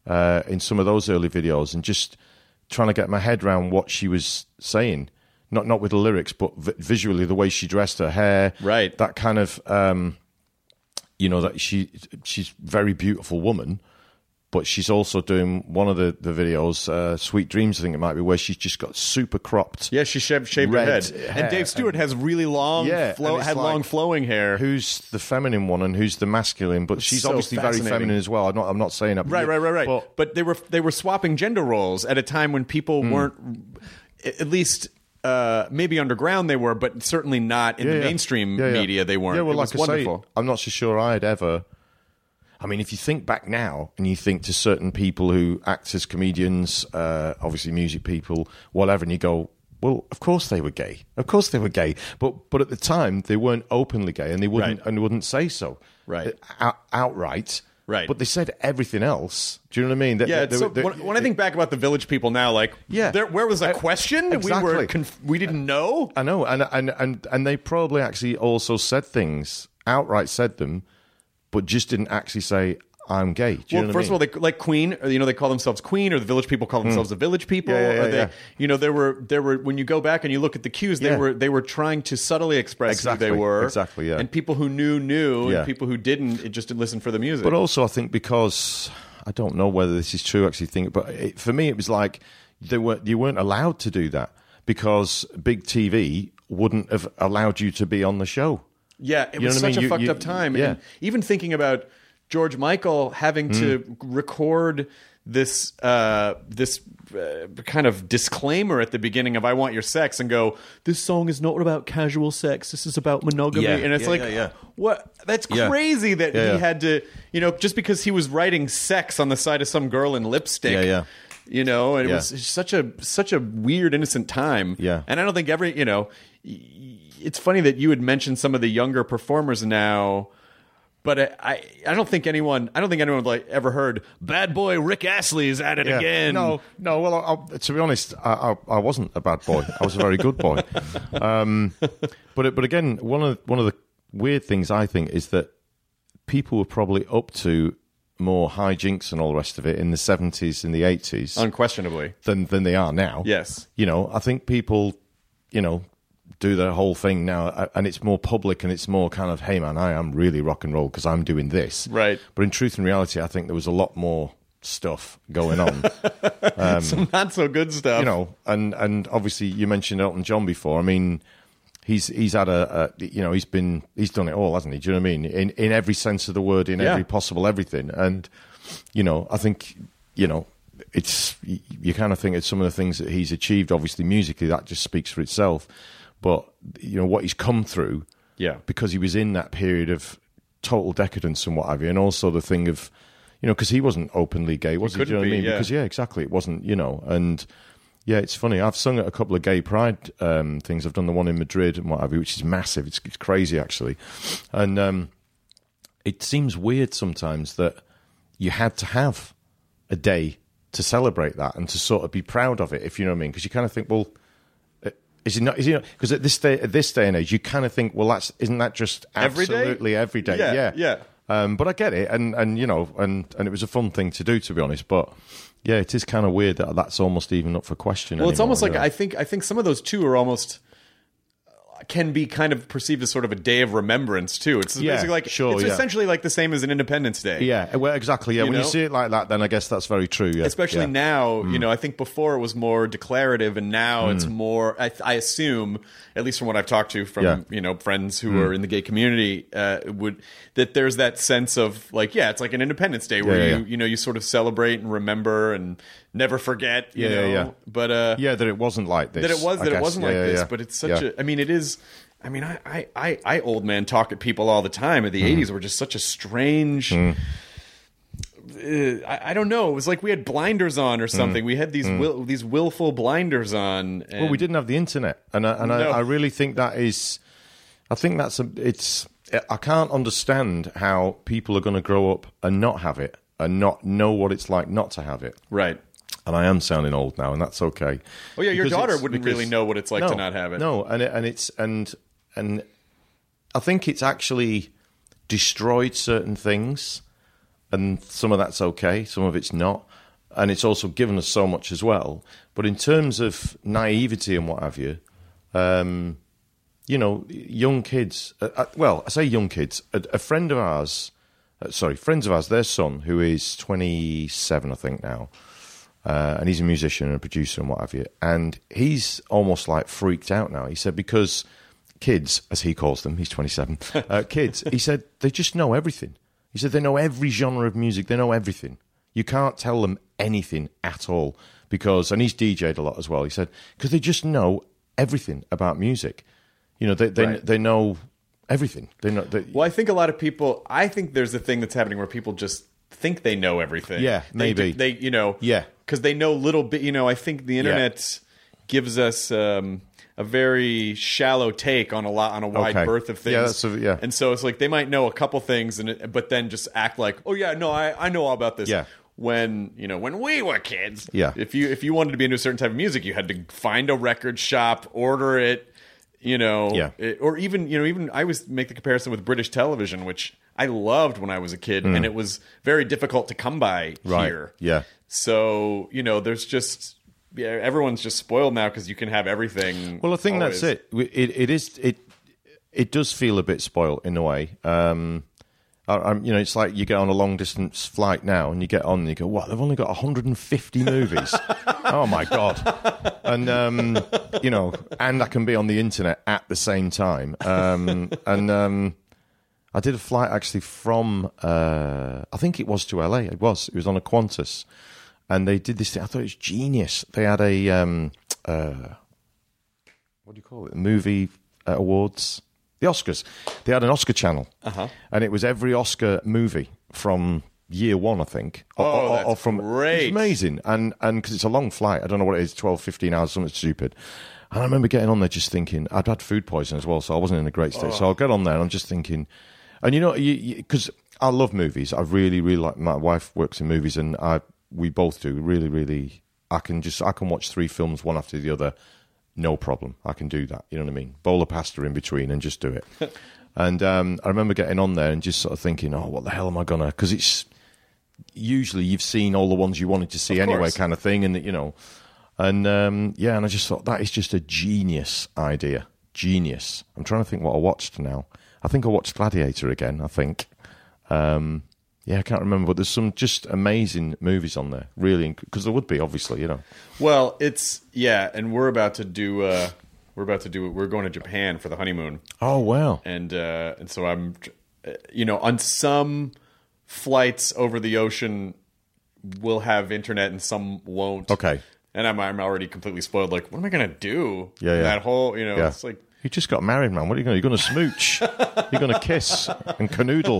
Speaker 1: uh, in some of those early videos, and just trying to get my head around what she was saying. Not not with the lyrics, but v- visually, the way she dressed, her hair,
Speaker 6: Right.
Speaker 1: that kind of, um, you know, that she she's a very beautiful woman, but she's also doing one of the the videos, uh, Sweet Dreams, I think it might be, where she's just got super cropped.
Speaker 6: Yeah, she shaved, shaved her
Speaker 1: red
Speaker 6: head.
Speaker 1: hair
Speaker 6: And Dave Stewart
Speaker 1: and-
Speaker 6: has really long,
Speaker 1: Yeah,
Speaker 6: flow,
Speaker 1: and it's
Speaker 6: had
Speaker 1: like-
Speaker 6: long flowing hair.
Speaker 1: Who's the feminine one and who's the masculine? But she's
Speaker 6: so
Speaker 1: obviously very
Speaker 6: fascinating.
Speaker 1: feminine as well. I'm not. I'm not saying that.
Speaker 6: Right, right, right, right.
Speaker 1: But,
Speaker 6: But, they were they were swapping gender roles at a time when people
Speaker 1: Hmm.
Speaker 6: weren't, at least uh, maybe underground they were, but certainly not in
Speaker 1: Yeah,
Speaker 6: the
Speaker 1: yeah.
Speaker 6: mainstream
Speaker 1: Yeah, yeah.
Speaker 6: media. They weren't.
Speaker 1: Yeah, well,
Speaker 6: it
Speaker 1: like
Speaker 6: was
Speaker 1: I
Speaker 6: wonderful.
Speaker 1: say, I'm not so sure I'd ever. I mean, if you think back now and you think to certain people who act as comedians, uh, obviously music people, whatever, and you go, well, of course they were gay. Of course they were gay. But but at the time they weren't openly gay, and they wouldn't
Speaker 6: Right.
Speaker 1: and wouldn't say so,
Speaker 6: Right.
Speaker 1: Out, outright.
Speaker 6: Right.
Speaker 1: But they said everything else. Do you know what I mean? They-
Speaker 6: Yeah,
Speaker 1: they-
Speaker 6: it's so,
Speaker 1: they-
Speaker 6: when, when I think back about the Village People now, like,
Speaker 1: Yeah.
Speaker 6: there, where was a question? We were
Speaker 1: exactly.
Speaker 6: conf- we didn't know.
Speaker 1: I know, and and and and they probably actually also said things outright, said them, but just didn't actually say I'm gay. Do you
Speaker 6: Well,
Speaker 1: know what
Speaker 6: first
Speaker 1: I mean?
Speaker 6: of all, they like Queen. Or, you know, they call themselves Queen, or the Village People call themselves the Village People.
Speaker 1: Yeah, yeah, yeah,
Speaker 6: or they,
Speaker 1: yeah.
Speaker 6: you know, there were there were when you go back and you look at the cues, they
Speaker 1: Yeah.
Speaker 6: were they were trying to subtly express
Speaker 1: Exactly,
Speaker 6: who they were.
Speaker 1: exactly, yeah.
Speaker 6: And people who knew knew,
Speaker 1: Yeah.
Speaker 6: and people who didn't, it just didn't listen for the music.
Speaker 1: But also, I think because I don't know whether this is true. Actually, think, but it, for me, it was like they were you weren't allowed to do that because big T V wouldn't have allowed you to be on the show.
Speaker 6: Yeah, it
Speaker 1: You know
Speaker 6: was
Speaker 1: what I
Speaker 6: such
Speaker 1: mean?
Speaker 6: a
Speaker 1: You-
Speaker 6: fucked
Speaker 1: you-
Speaker 6: up time.
Speaker 1: yeah.
Speaker 6: And even thinking about George Michael having to record this uh, this uh, kind of disclaimer at the beginning of "I Want Your Sex" and go, "This song is not about casual sex. This is about monogamy."
Speaker 1: Yeah,
Speaker 6: and it's
Speaker 1: yeah,
Speaker 6: like,
Speaker 1: yeah, yeah.
Speaker 6: what? That's
Speaker 1: Yeah.
Speaker 6: crazy that
Speaker 1: Yeah,
Speaker 6: he
Speaker 1: yeah.
Speaker 6: had to, you know, just because he was writing sex on the side of some girl in lipstick.
Speaker 1: Yeah, yeah.
Speaker 6: You know, and it
Speaker 1: Yeah.
Speaker 6: was such a such a weird, innocent time.
Speaker 1: Yeah.
Speaker 6: And I don't think every, you know, y- it's funny that you had mentioned some of the younger performers now, but I, I, I don't think anyone, I don't think anyone like ever heard "Bad Boy Rick Astley is at it
Speaker 1: Yeah.
Speaker 6: again."
Speaker 1: No, no. Well, I, I, to be honest, I, I, I wasn't a bad boy. I was a very good boy. Um, but but again, one of one of the weird things I think is that people were probably up to more hijinks and all the rest of it in the seventies and the eighties
Speaker 6: unquestionably.
Speaker 1: than than they are now.
Speaker 6: Yes.
Speaker 1: You know, I think people, you know, do their whole thing now, uh, and it's more public and it's more kind of, hey man, I am really rock and roll because I'm doing this.
Speaker 6: Right.
Speaker 1: But in truth and reality, I think there was a lot more stuff going on.
Speaker 6: Some not so good stuff.
Speaker 1: you know, and and obviously you mentioned Elton John before. I mean, he's he's had a, a you know he's been he's done it all, hasn't he? Do you know what I mean? In in every sense of the word, in
Speaker 6: Yeah.
Speaker 1: every possible everything. And you know, I think you know it's you, you kind of think it's some of the things that he's achieved. Obviously, musically, that just speaks for itself. But you know what he's come through,
Speaker 6: Yeah.
Speaker 1: because he was in that period of total decadence and what have you, and also the thing of. You know, because he wasn't openly gay, was he? Do
Speaker 6: couldn't
Speaker 1: you know what I
Speaker 6: be,
Speaker 1: mean?
Speaker 6: yeah.
Speaker 1: Because yeah, exactly. It wasn't. You know, and yeah, it's funny. I've sung at a couple of gay pride um, things. I've done the one in Madrid and what have you, which is massive. It's, it's crazy actually, and um, it seems weird sometimes that you had to have a day to celebrate that and to sort of be proud of it, if you know what I mean. Because you kind of think, well, uh, is it not? Is it not? Because at this day, at this day and age, you kind of think, well, that's isn't that just
Speaker 6: Every day?
Speaker 1: absolutely every day?
Speaker 6: Yeah,
Speaker 1: yeah.
Speaker 6: yeah.
Speaker 1: Um, but I get it, and, and you know, and, and it was a fun thing to do, to be honest. But yeah, it is kind of weird that that's almost even up for question.
Speaker 6: Well, it's
Speaker 1: anymore,
Speaker 6: almost like
Speaker 1: really.
Speaker 6: I think I think some of those too are almost can be kind of perceived as sort of a day of remembrance too. It's
Speaker 1: Yeah,
Speaker 6: basically like
Speaker 1: sure,
Speaker 6: it's
Speaker 1: yeah.
Speaker 6: essentially like the same as an Independence Day.
Speaker 1: Yeah, well, exactly. Yeah,
Speaker 6: You
Speaker 1: when
Speaker 6: know?
Speaker 1: you see it like that, then I guess that's very true. Yeah,
Speaker 6: Especially
Speaker 1: yeah.
Speaker 6: now, you know, I think before it was more declarative, and now it's more. I, I assume, at least from what I've talked to from
Speaker 1: Yeah.
Speaker 6: you know friends who are in the gay community, uh, would that there's that sense of like, yeah, it's like an Independence Day where
Speaker 1: Yeah, yeah,
Speaker 6: you
Speaker 1: yeah.
Speaker 6: you know you sort of celebrate and remember and never forget. You
Speaker 1: Yeah,
Speaker 6: know,
Speaker 1: yeah, yeah.
Speaker 6: but uh,
Speaker 1: Yeah, that it wasn't like this.
Speaker 6: that it was
Speaker 1: I
Speaker 6: that
Speaker 1: guess.
Speaker 6: it wasn't
Speaker 1: Yeah,
Speaker 6: like
Speaker 1: yeah,
Speaker 6: this,
Speaker 1: yeah.
Speaker 6: but it's such
Speaker 1: Yeah.
Speaker 6: a. I mean, it is. I mean, I, I, I, I old man talk at people all the time. At the
Speaker 1: Mm-hmm.
Speaker 6: eighties were just such a strange.
Speaker 1: Mm.
Speaker 6: Uh, I, I don't know. It was like we had blinders on or something. We had these will, these willful blinders on. And
Speaker 1: Mm. Well, we didn't have the internet, and I, and
Speaker 6: No.
Speaker 1: I, I really think that is. I think that's a. It's. I can't understand how people are going to grow up and not have it and not know what it's like not to have it.
Speaker 6: Right.
Speaker 1: And I am sounding old now, and that's okay.
Speaker 6: Oh yeah, your
Speaker 1: Because
Speaker 6: daughter
Speaker 1: it's-
Speaker 6: wouldn't
Speaker 1: because-
Speaker 6: really know what it's like
Speaker 1: no,
Speaker 6: to not have it.
Speaker 1: No, and it, and it's and and I think it's actually destroyed certain things, and some of that's okay, some of it's not. and it's also given us so much as well. But in terms of naivety and what have you, um, you know, young kids. Uh, uh, well, I say young kids. A, a friend of ours, uh, sorry, friends of ours. Their son, who is twenty-seven, I think now, uh, and he's a musician and a producer and what have you. And he's almost like freaked out now. He said because kids, as he calls them, he's twenty-seven. Uh, kids, he said they just know everything. He said they know every genre of music. They know everything. You can't tell them anything at all because, and he's D J'd a lot as well. He said because they just know everything about music. You know, they they
Speaker 6: Right.
Speaker 1: they know everything. They know. They,
Speaker 6: Well, I think a lot of people. I think there's a thing that's happening where people just think they know everything.
Speaker 1: Yeah,
Speaker 6: They
Speaker 1: maybe.
Speaker 6: do- They, you know,
Speaker 1: Yeah.
Speaker 6: because they know little bit. You know, I think the internet gives us um, a very shallow take on a lot on a wide
Speaker 1: Okay.
Speaker 6: berth of things.
Speaker 1: Yeah, that's a- yeah.
Speaker 6: And so it's like they might know a couple things, and it, but then just act like, oh yeah, no, I I know all about this.
Speaker 1: Yeah.
Speaker 6: When you know when we were kids,
Speaker 1: Yeah.
Speaker 6: If you if you wanted to be into a certain type of music, you had to find a record shop, order it. You know,
Speaker 1: Yeah.
Speaker 6: it- or even you know, even I always make the comparison with British television, which I loved when I was a kid, and it was very difficult to come by
Speaker 1: Hmm. Right.
Speaker 6: here.
Speaker 1: Yeah.
Speaker 6: So you know, there's just yeah, everyone's just spoiled now because you can have everything.
Speaker 1: Well, I think
Speaker 6: always.
Speaker 1: that's it. We- It it is it it does feel a bit spoiled in a way. Um, I, I'm, you know, it's like you get on a long distance flight now, and you get on, and you go, "What? They've only got one hundred fifty movies? Oh my god!" And um, you know, and I can be on the internet at the same time. Um, and um, I did a flight actually from uh, I think it was to L A. It was. It was on a Qantas, and they did this thing. I thought it was genius. They had a um, uh, what do you call it? Movie uh, awards. The Oscars. They had an Oscar channel, uh-huh. and it was every Oscar movie from year one, I think. Or,
Speaker 6: Oh,
Speaker 1: or,
Speaker 6: that's
Speaker 1: or from,
Speaker 6: great.
Speaker 1: It's amazing. And and because it's a long flight, I don't know what it is, twelve, fifteen hours, something stupid. And I remember getting on there just thinking, I'd had food poisoning as well, so I wasn't in a great state.
Speaker 6: Oh.
Speaker 1: So I'll get on there and I'm just thinking, and you know, because I love movies. I really, really like, my wife works in movies and I we both do. Really, really, I can just, I can watch three films one after the other. No problem. I can do that. You know what I mean? Bowl of pasta in between and just do it. And um, I remember getting on there and just sort of thinking, oh, what the hell am I going to... Because it's... Usually you've seen all the ones you wanted to see
Speaker 6: Of
Speaker 1: anyway,
Speaker 6: course.
Speaker 1: kind of thing. And, you know... And, um, yeah, and I just thought, that is just a genius idea. Genius. I'm trying to think what I watched now. I think I watched Gladiator again, I think. Um, yeah, I can't remember. But there's some just amazing movies on there. Really. Because there would be, obviously, you know.
Speaker 6: Well, it's yeah, and we're about to do. Uh, we're about to do. We're going to Japan for the honeymoon,
Speaker 1: Oh, wow.
Speaker 6: and uh, and so I'm, uh, you know, on some flights over the ocean, we'll have internet and some won't.
Speaker 1: Okay.
Speaker 6: And I'm I'm already completely spoiled. Like, what am I gonna do?
Speaker 1: Yeah, yeah.
Speaker 6: That whole, you know,
Speaker 1: Yeah.
Speaker 6: it's like.
Speaker 1: You just got married, man. What are you going to do? You're going to smooch. You're going to kiss and canoodle.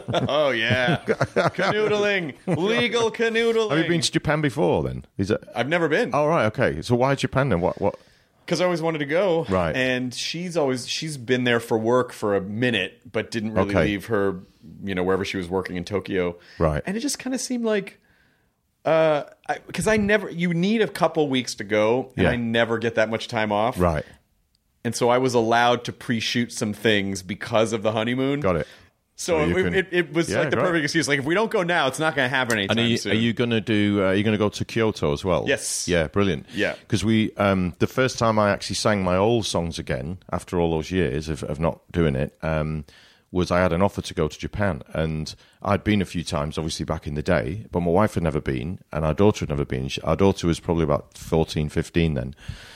Speaker 6: Oh yeah, canoodling, legal canoodling.
Speaker 1: Have you been to Japan before then? Is it?
Speaker 6: I've never been.
Speaker 1: Oh, right. Okay. So why Japan then? What? What?
Speaker 6: Because I always wanted to go.
Speaker 1: Right.
Speaker 6: And she's always she's been there for work for a minute, but didn't really
Speaker 1: Okay.
Speaker 6: leave her, you know, wherever she was working in Tokyo.
Speaker 1: Right.
Speaker 6: And it just kind of seemed like, uh, because I, I never you need a couple weeks to go, and
Speaker 1: Yeah.
Speaker 6: I never get that much time off.
Speaker 1: Right.
Speaker 6: And so I was allowed to pre-shoot some things because of the honeymoon.
Speaker 1: Got it.
Speaker 6: So
Speaker 1: So you
Speaker 6: it,
Speaker 1: can-
Speaker 6: it, it was
Speaker 1: Yeah,
Speaker 6: like the
Speaker 1: great.
Speaker 6: perfect excuse. Like if we don't go now, it's not going to happen anytime
Speaker 1: And are you,
Speaker 6: soon.
Speaker 1: are you going to do? Uh, are you going to go to Kyoto as well?
Speaker 6: Yes.
Speaker 1: Yeah. Brilliant.
Speaker 6: Yeah.
Speaker 1: Because we, um, the first time I actually sang my old songs again after all those years of, of not doing it, um, was I had an offer to go to Japan, and I'd been a few times, obviously back in the day, but my wife had never been, and our daughter had never been. She, our daughter was probably about fourteen, fifteen then,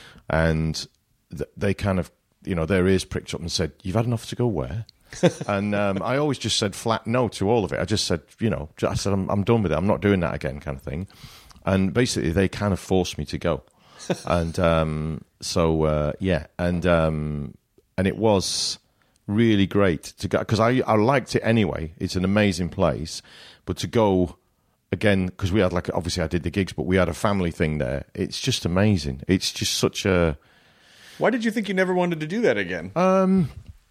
Speaker 1: and th- they kind of, you know, their ears pricked up and said, "You've had an offer to go where?" And um, I always just said flat no to all of it. I just said, you know, I said, I'm, I'm done with it. I'm not doing that again, kind of thing. And basically, they kind of forced me to go. And um, so, uh, yeah, and um, and it was really great to go because I I liked it anyway. It's an amazing place, but to go again because we had like obviously I did the gigs, but we had a family thing there. It's just amazing. It's just such a.
Speaker 6: Why did you think you never wanted to do that again?
Speaker 1: Um,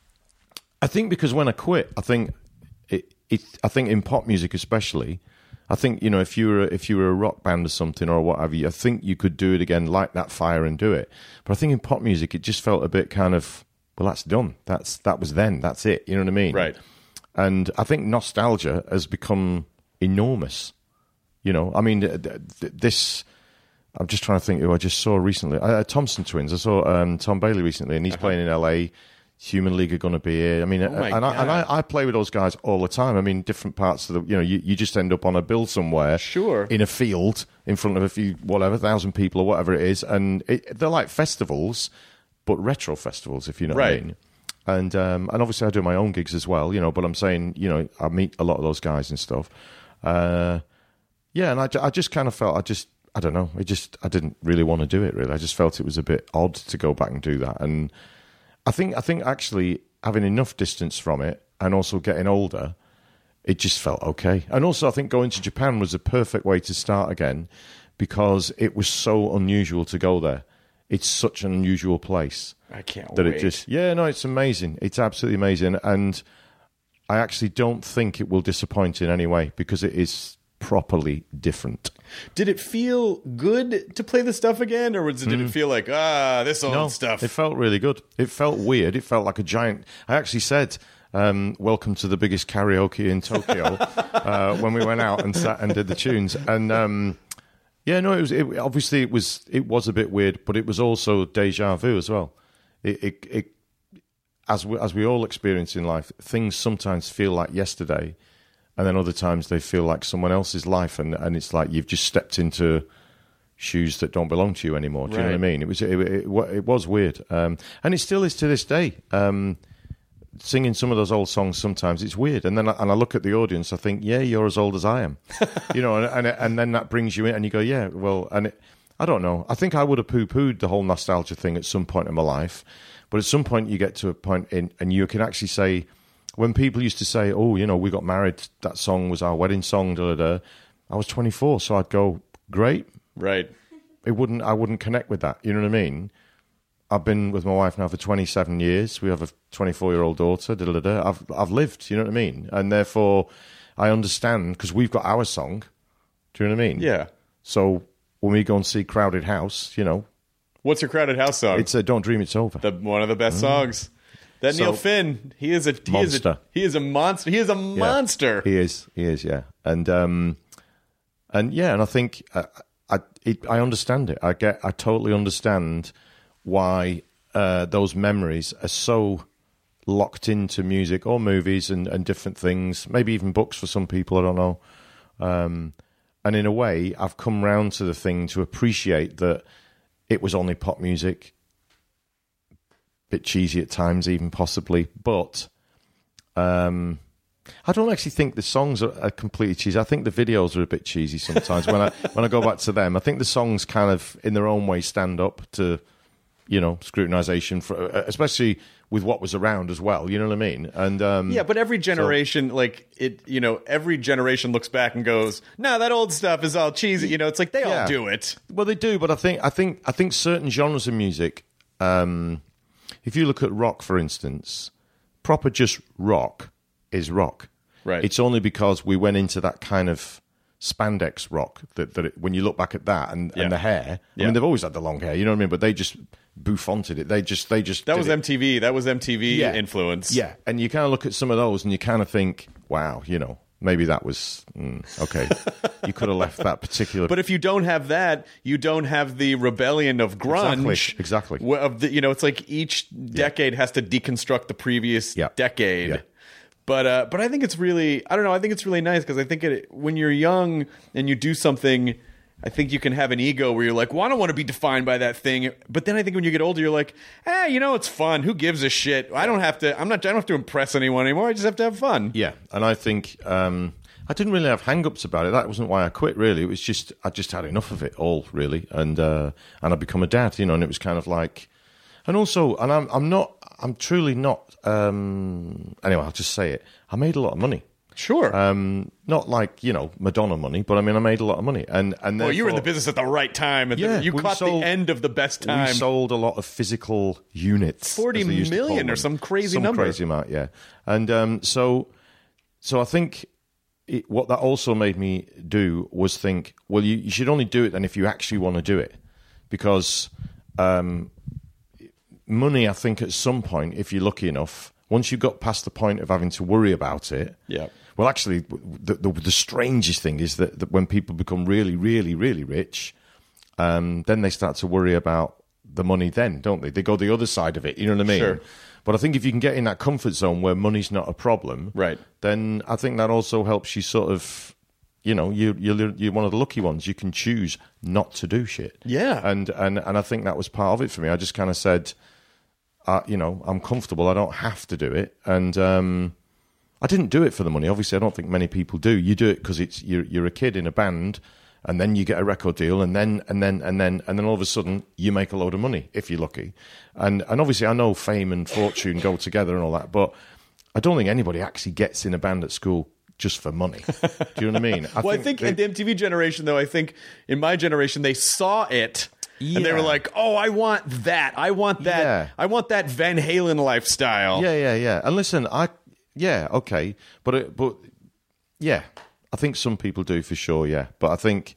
Speaker 1: I think because when I quit, I think it, it. I think in pop music especially, I think you know if you were if you were a rock band or something or what have you, I think you could do it again, light that fire and do it. But I think in pop music, it just felt a bit kind of well, that's done. That's that was then. That's it. You know what I mean?
Speaker 6: Right.
Speaker 1: And I think nostalgia has become enormous. You know, I mean, th- th- this. I'm just trying to think who I just saw recently. Uh, Thompson Twins. I saw um, Tom Bailey recently, and he's uh-huh. playing in L A. Human League are going to be here. I mean,
Speaker 6: oh
Speaker 1: and, I, and I, I play with those guys all the time. I mean, different parts of the, you know, you, you just end up on a bill somewhere,
Speaker 6: sure,
Speaker 1: in a field in front of a few, whatever, thousand people or whatever it is, and it, they're like festivals, but retro festivals, if you know
Speaker 6: right.
Speaker 1: what I mean. And um, and obviously I do my own gigs as well, you know. But I'm saying, you know, I meet a lot of those guys and stuff. Uh, yeah, and I, I just kind of felt I just I don't know, it just I didn't really want to do it. Really, I just felt it was a bit odd to go back and do that, and I think I think actually. Having enough distance from it and also getting older, it just felt okay. And also I think going to Japan was a perfect way to start again because it was so unusual to go there. It's such an unusual place.
Speaker 6: I can't
Speaker 1: that
Speaker 6: wait.
Speaker 1: It just, yeah, no, it's amazing. It's absolutely amazing. And I actually don't think it will disappoint in any way because it is properly different.
Speaker 6: Did it feel good to play the stuff again, or was it, did
Speaker 1: Mm.
Speaker 6: it feel like, ah, this old
Speaker 1: no,
Speaker 6: stuff?
Speaker 1: It felt really good. It felt weird. It felt like a giant... I actually said, um, welcome to the biggest karaoke in Tokyo uh, when we went out and sat and did the tunes. And um, yeah, no, it was it, obviously it was it was a bit weird, but it was also deja vu as well. It, it, it as we, as we all experience in life, things sometimes feel like yesterday. And then other times they feel like someone else's life, and, and it's like you've just stepped into shoes that don't belong to you anymore. Do you
Speaker 6: right.
Speaker 1: know what I mean? It was it, it, it was weird, um, and it still is to this day. Um, singing some of those old songs sometimes it's weird, and then I, and I look at the audience, I think, yeah, you're as old as I am, you know, and, and and then that brings you in, and you go, yeah, well, and it, I don't know. I think I would have poo-pooed the whole nostalgia thing at some point in my life, but at some point you get to a point in, and you can actually say. When people used to say, oh, you know, we got married, that song was our wedding song, da, da, da. I was twenty-four, so I'd go, great.
Speaker 6: Right.
Speaker 1: It wouldn't, I wouldn't connect with that, you know what I mean? I've been with my wife now for twenty-seven years. We have a twenty-four-year-old daughter, da, da, da. I've, I've lived, you know what I mean? And therefore, I understand, because we've got our song, do you know what I mean?
Speaker 6: Yeah.
Speaker 1: So when we go and see Crowded House, you know.
Speaker 6: What's your Crowded House song?
Speaker 1: It's a Don't Dream It's Over.
Speaker 6: The, one of the best mm. songs. That
Speaker 1: So,
Speaker 6: Neil Finn, he is a he
Speaker 1: monster.
Speaker 6: is a he is a monster. He is a
Speaker 1: Yeah,
Speaker 6: monster.
Speaker 1: he is. He is. Yeah. And um, and yeah, and I think uh, I it, I understand it. I get. I totally understand why uh, those memories are so locked into music or movies and, and different things. Maybe even books for some people. I don't know. Um, and in a way, I've come round to the thing to appreciate that it was only pop music. Bit cheesy at times, even possibly, but um, I don't actually think the songs are, are completely cheesy. I think the videos are a bit cheesy sometimes. when I when I go back to them, I think the songs kind of, in their own way, stand up to, you know, scrutinization, for, especially with what was around as well. You know what I mean? And um,
Speaker 6: yeah, but every generation, so, like it, you know, every generation looks back and goes, "No, that old stuff is all cheesy." You know, it's like they
Speaker 1: yeah.
Speaker 6: all do it.
Speaker 1: Well, they do, but I think I think I think certain genres of music. Um, If you look at rock, for instance, proper just rock is rock.
Speaker 6: Right.
Speaker 1: It's only because we went into that kind of spandex rock that, that it, when you look back at that and,
Speaker 6: yeah.
Speaker 1: and the hair,
Speaker 6: yeah.
Speaker 1: I mean, they've always had the long hair, you know what I mean? But they just bouffanted it. They just, they just
Speaker 6: that
Speaker 1: did
Speaker 6: was
Speaker 1: it.
Speaker 6: M T V. That was M T V
Speaker 1: Yeah.
Speaker 6: influence.
Speaker 1: Yeah. And you kind of look at some of those and you kind of think, wow, you know, maybe that was, mm, okay. You could have left that particular...
Speaker 6: But if you don't have that, you don't have the rebellion of grunge.
Speaker 1: Exactly, exactly.
Speaker 6: wh- Of the, you know, it's like each decade has to deconstruct the previous
Speaker 1: Yeah.
Speaker 6: decade.
Speaker 1: Yeah.
Speaker 6: But uh, but I think it's really, I don't know, I think it's really nice because I think it, when you're young and you do something, I think you can have an ego where you're like, well, I don't want to be defined by that thing. But then I think when you get older, you're like, ah, you know, it's fun. Who gives a shit? I don't have to, I'm not, I don't have to impress anyone anymore. I just have to have fun.
Speaker 1: Yeah, and I think um, I didn't really have hang-ups about it. That wasn't why I quit, really. It was just, I just had enough of it all, really. And uh, and I'd become a dad, you know, and it was kind of like... And also, and I'm, I'm not, I'm truly not... Um, anyway, I'll just say it. I made a lot of money.
Speaker 6: Sure.
Speaker 1: Um, not like, you know, Madonna money, but I mean, I made a lot of money. And, and
Speaker 6: well, you were in the
Speaker 1: therefore-
Speaker 6: business at the right time. And
Speaker 1: Yeah,
Speaker 6: you
Speaker 1: we
Speaker 6: caught
Speaker 1: sold-
Speaker 6: the end of the best time.
Speaker 1: We sold a lot of physical units.
Speaker 6: forty
Speaker 1: as they used to call
Speaker 6: million or
Speaker 1: them.
Speaker 6: some crazy
Speaker 1: some
Speaker 6: number.
Speaker 1: crazy amount, yeah. And um, so, so I think it, what that also made me do was think, well, you, you should only do it then if you actually want to do it, because um, money, I think, at some point, if you're lucky enough, once you got past the point of having to worry about it,
Speaker 6: Yeah.
Speaker 1: well, actually, the, the, the strangest thing is that, that when people become really, really, really rich, um, then they start to worry about the money then, don't they? They go the other side of it, you know what I mean?
Speaker 6: Sure.
Speaker 1: But I think if you can get in that comfort zone where money's not a problem,
Speaker 6: Right.
Speaker 1: then I think that also helps you sort of, you know, you, you're, you're one of the lucky ones. You can choose not to do shit.
Speaker 6: Yeah.
Speaker 1: And, and, and I think that was part of it for me. I just kind of said, uh, you know, I'm comfortable. I don't have to do it. And um, I didn't do it for the money. Obviously, I don't think many people do. You do it because it's you're, you're a kid in a band, and then you get a record deal, and then and then and then and then all of a sudden you make a load of money if you're lucky. And and obviously, I know fame and fortune go together and all that, but I don't think anybody actually gets in a band at school just for money. Do you know what I mean?
Speaker 6: Well, I think
Speaker 1: they-
Speaker 6: in the M T V generation, though, I think in my generation, they saw it. And they were
Speaker 1: Yeah.
Speaker 6: like, "Oh, I want that. I want that.
Speaker 1: Yeah.
Speaker 6: I want that Van Halen lifestyle."
Speaker 1: Yeah, yeah, yeah. And listen, I yeah, okay, but it, but yeah, I think some people do for sure. Yeah, but I think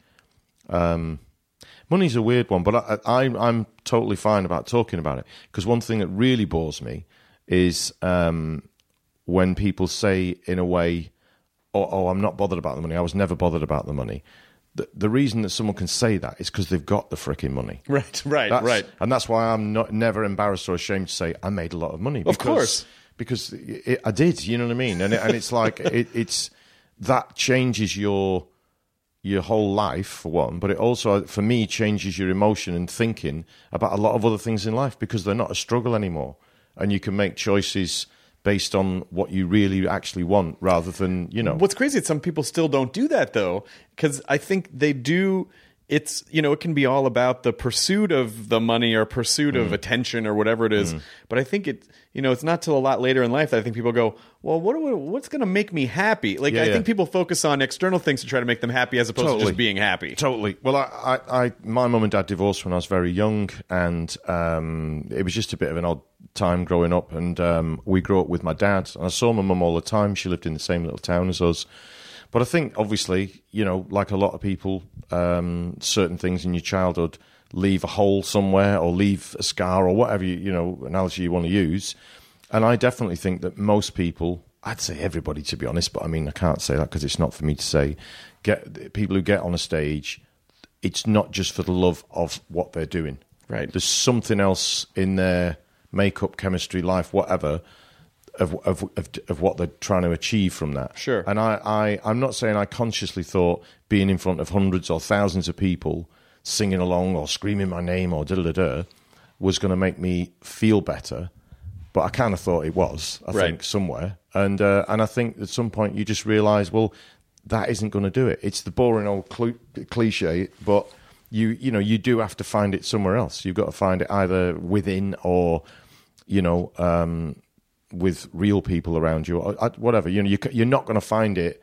Speaker 1: um, money's a weird one. But I, I, I'm totally fine about talking about it because one thing that really bores me is um, when people say in a way, "Oh, oh, I'm not bothered about the money. I was never bothered about the money." The, the reason that someone can say that is because they've got the freaking money.
Speaker 6: Right, right,
Speaker 1: That's-
Speaker 6: right.
Speaker 1: And that's why I'm not never embarrassed or ashamed to say I made a lot of money.
Speaker 6: Of
Speaker 1: because,
Speaker 6: course.
Speaker 1: because it, I did. You know what I mean? And it, and it's like it, it's that changes your your whole life for one, but it also for me changes your emotion and thinking about a lot of other things in life because they're not a struggle anymore, and you can make choices based on what you really actually want rather than, you know.
Speaker 6: What's crazy is some people still don't do that, though, because I think they do. It's, you know, it can be all about the pursuit of the money or pursuit of attention or whatever it is. But I think it, you know, it's not till a lot later in life that I think people go, well, what do we, what's going to make me happy? Like,
Speaker 1: Yeah,
Speaker 6: I
Speaker 1: yeah.
Speaker 6: think people focus on external things to try to make them happy as opposed to
Speaker 1: Totally.
Speaker 6: just being happy.
Speaker 1: Totally. Well, I, I, I, my mum and dad divorced when I was very young, and um, it was just a bit of an odd time growing up. And um, we grew up with my dad, and I saw my mum all the time. She lived in the same little town as us. But I think, obviously, you know, like a lot of people, um, certain things in your childhood leave a hole somewhere or leave a scar or whatever, you, you know, analogy you want to use. And I definitely think that most people, I'd say everybody, to be honest, but I mean, I can't say that because it's not for me to say, get people who get on a stage, it's not just for the love of what they're doing.
Speaker 6: Right.
Speaker 1: There's something else in their makeup, chemistry, life, whatever, of, of of of what they're trying to achieve from that.
Speaker 6: Sure.
Speaker 1: And I, I, I'm not saying I consciously thought being in front of hundreds or thousands of people singing along or screaming my name or da-da-da-da was going to make me feel better, but I kind of thought it was, I
Speaker 6: Right.
Speaker 1: think, somewhere. And uh, and I think at some point you just realise, well, that isn't going to do it. It's the boring old cl- cliche, but you you know, you do have to find it somewhere else. You've got to find it either within or, you know, um, with real people around you, or, or whatever. You know, you, c- you're not going to find it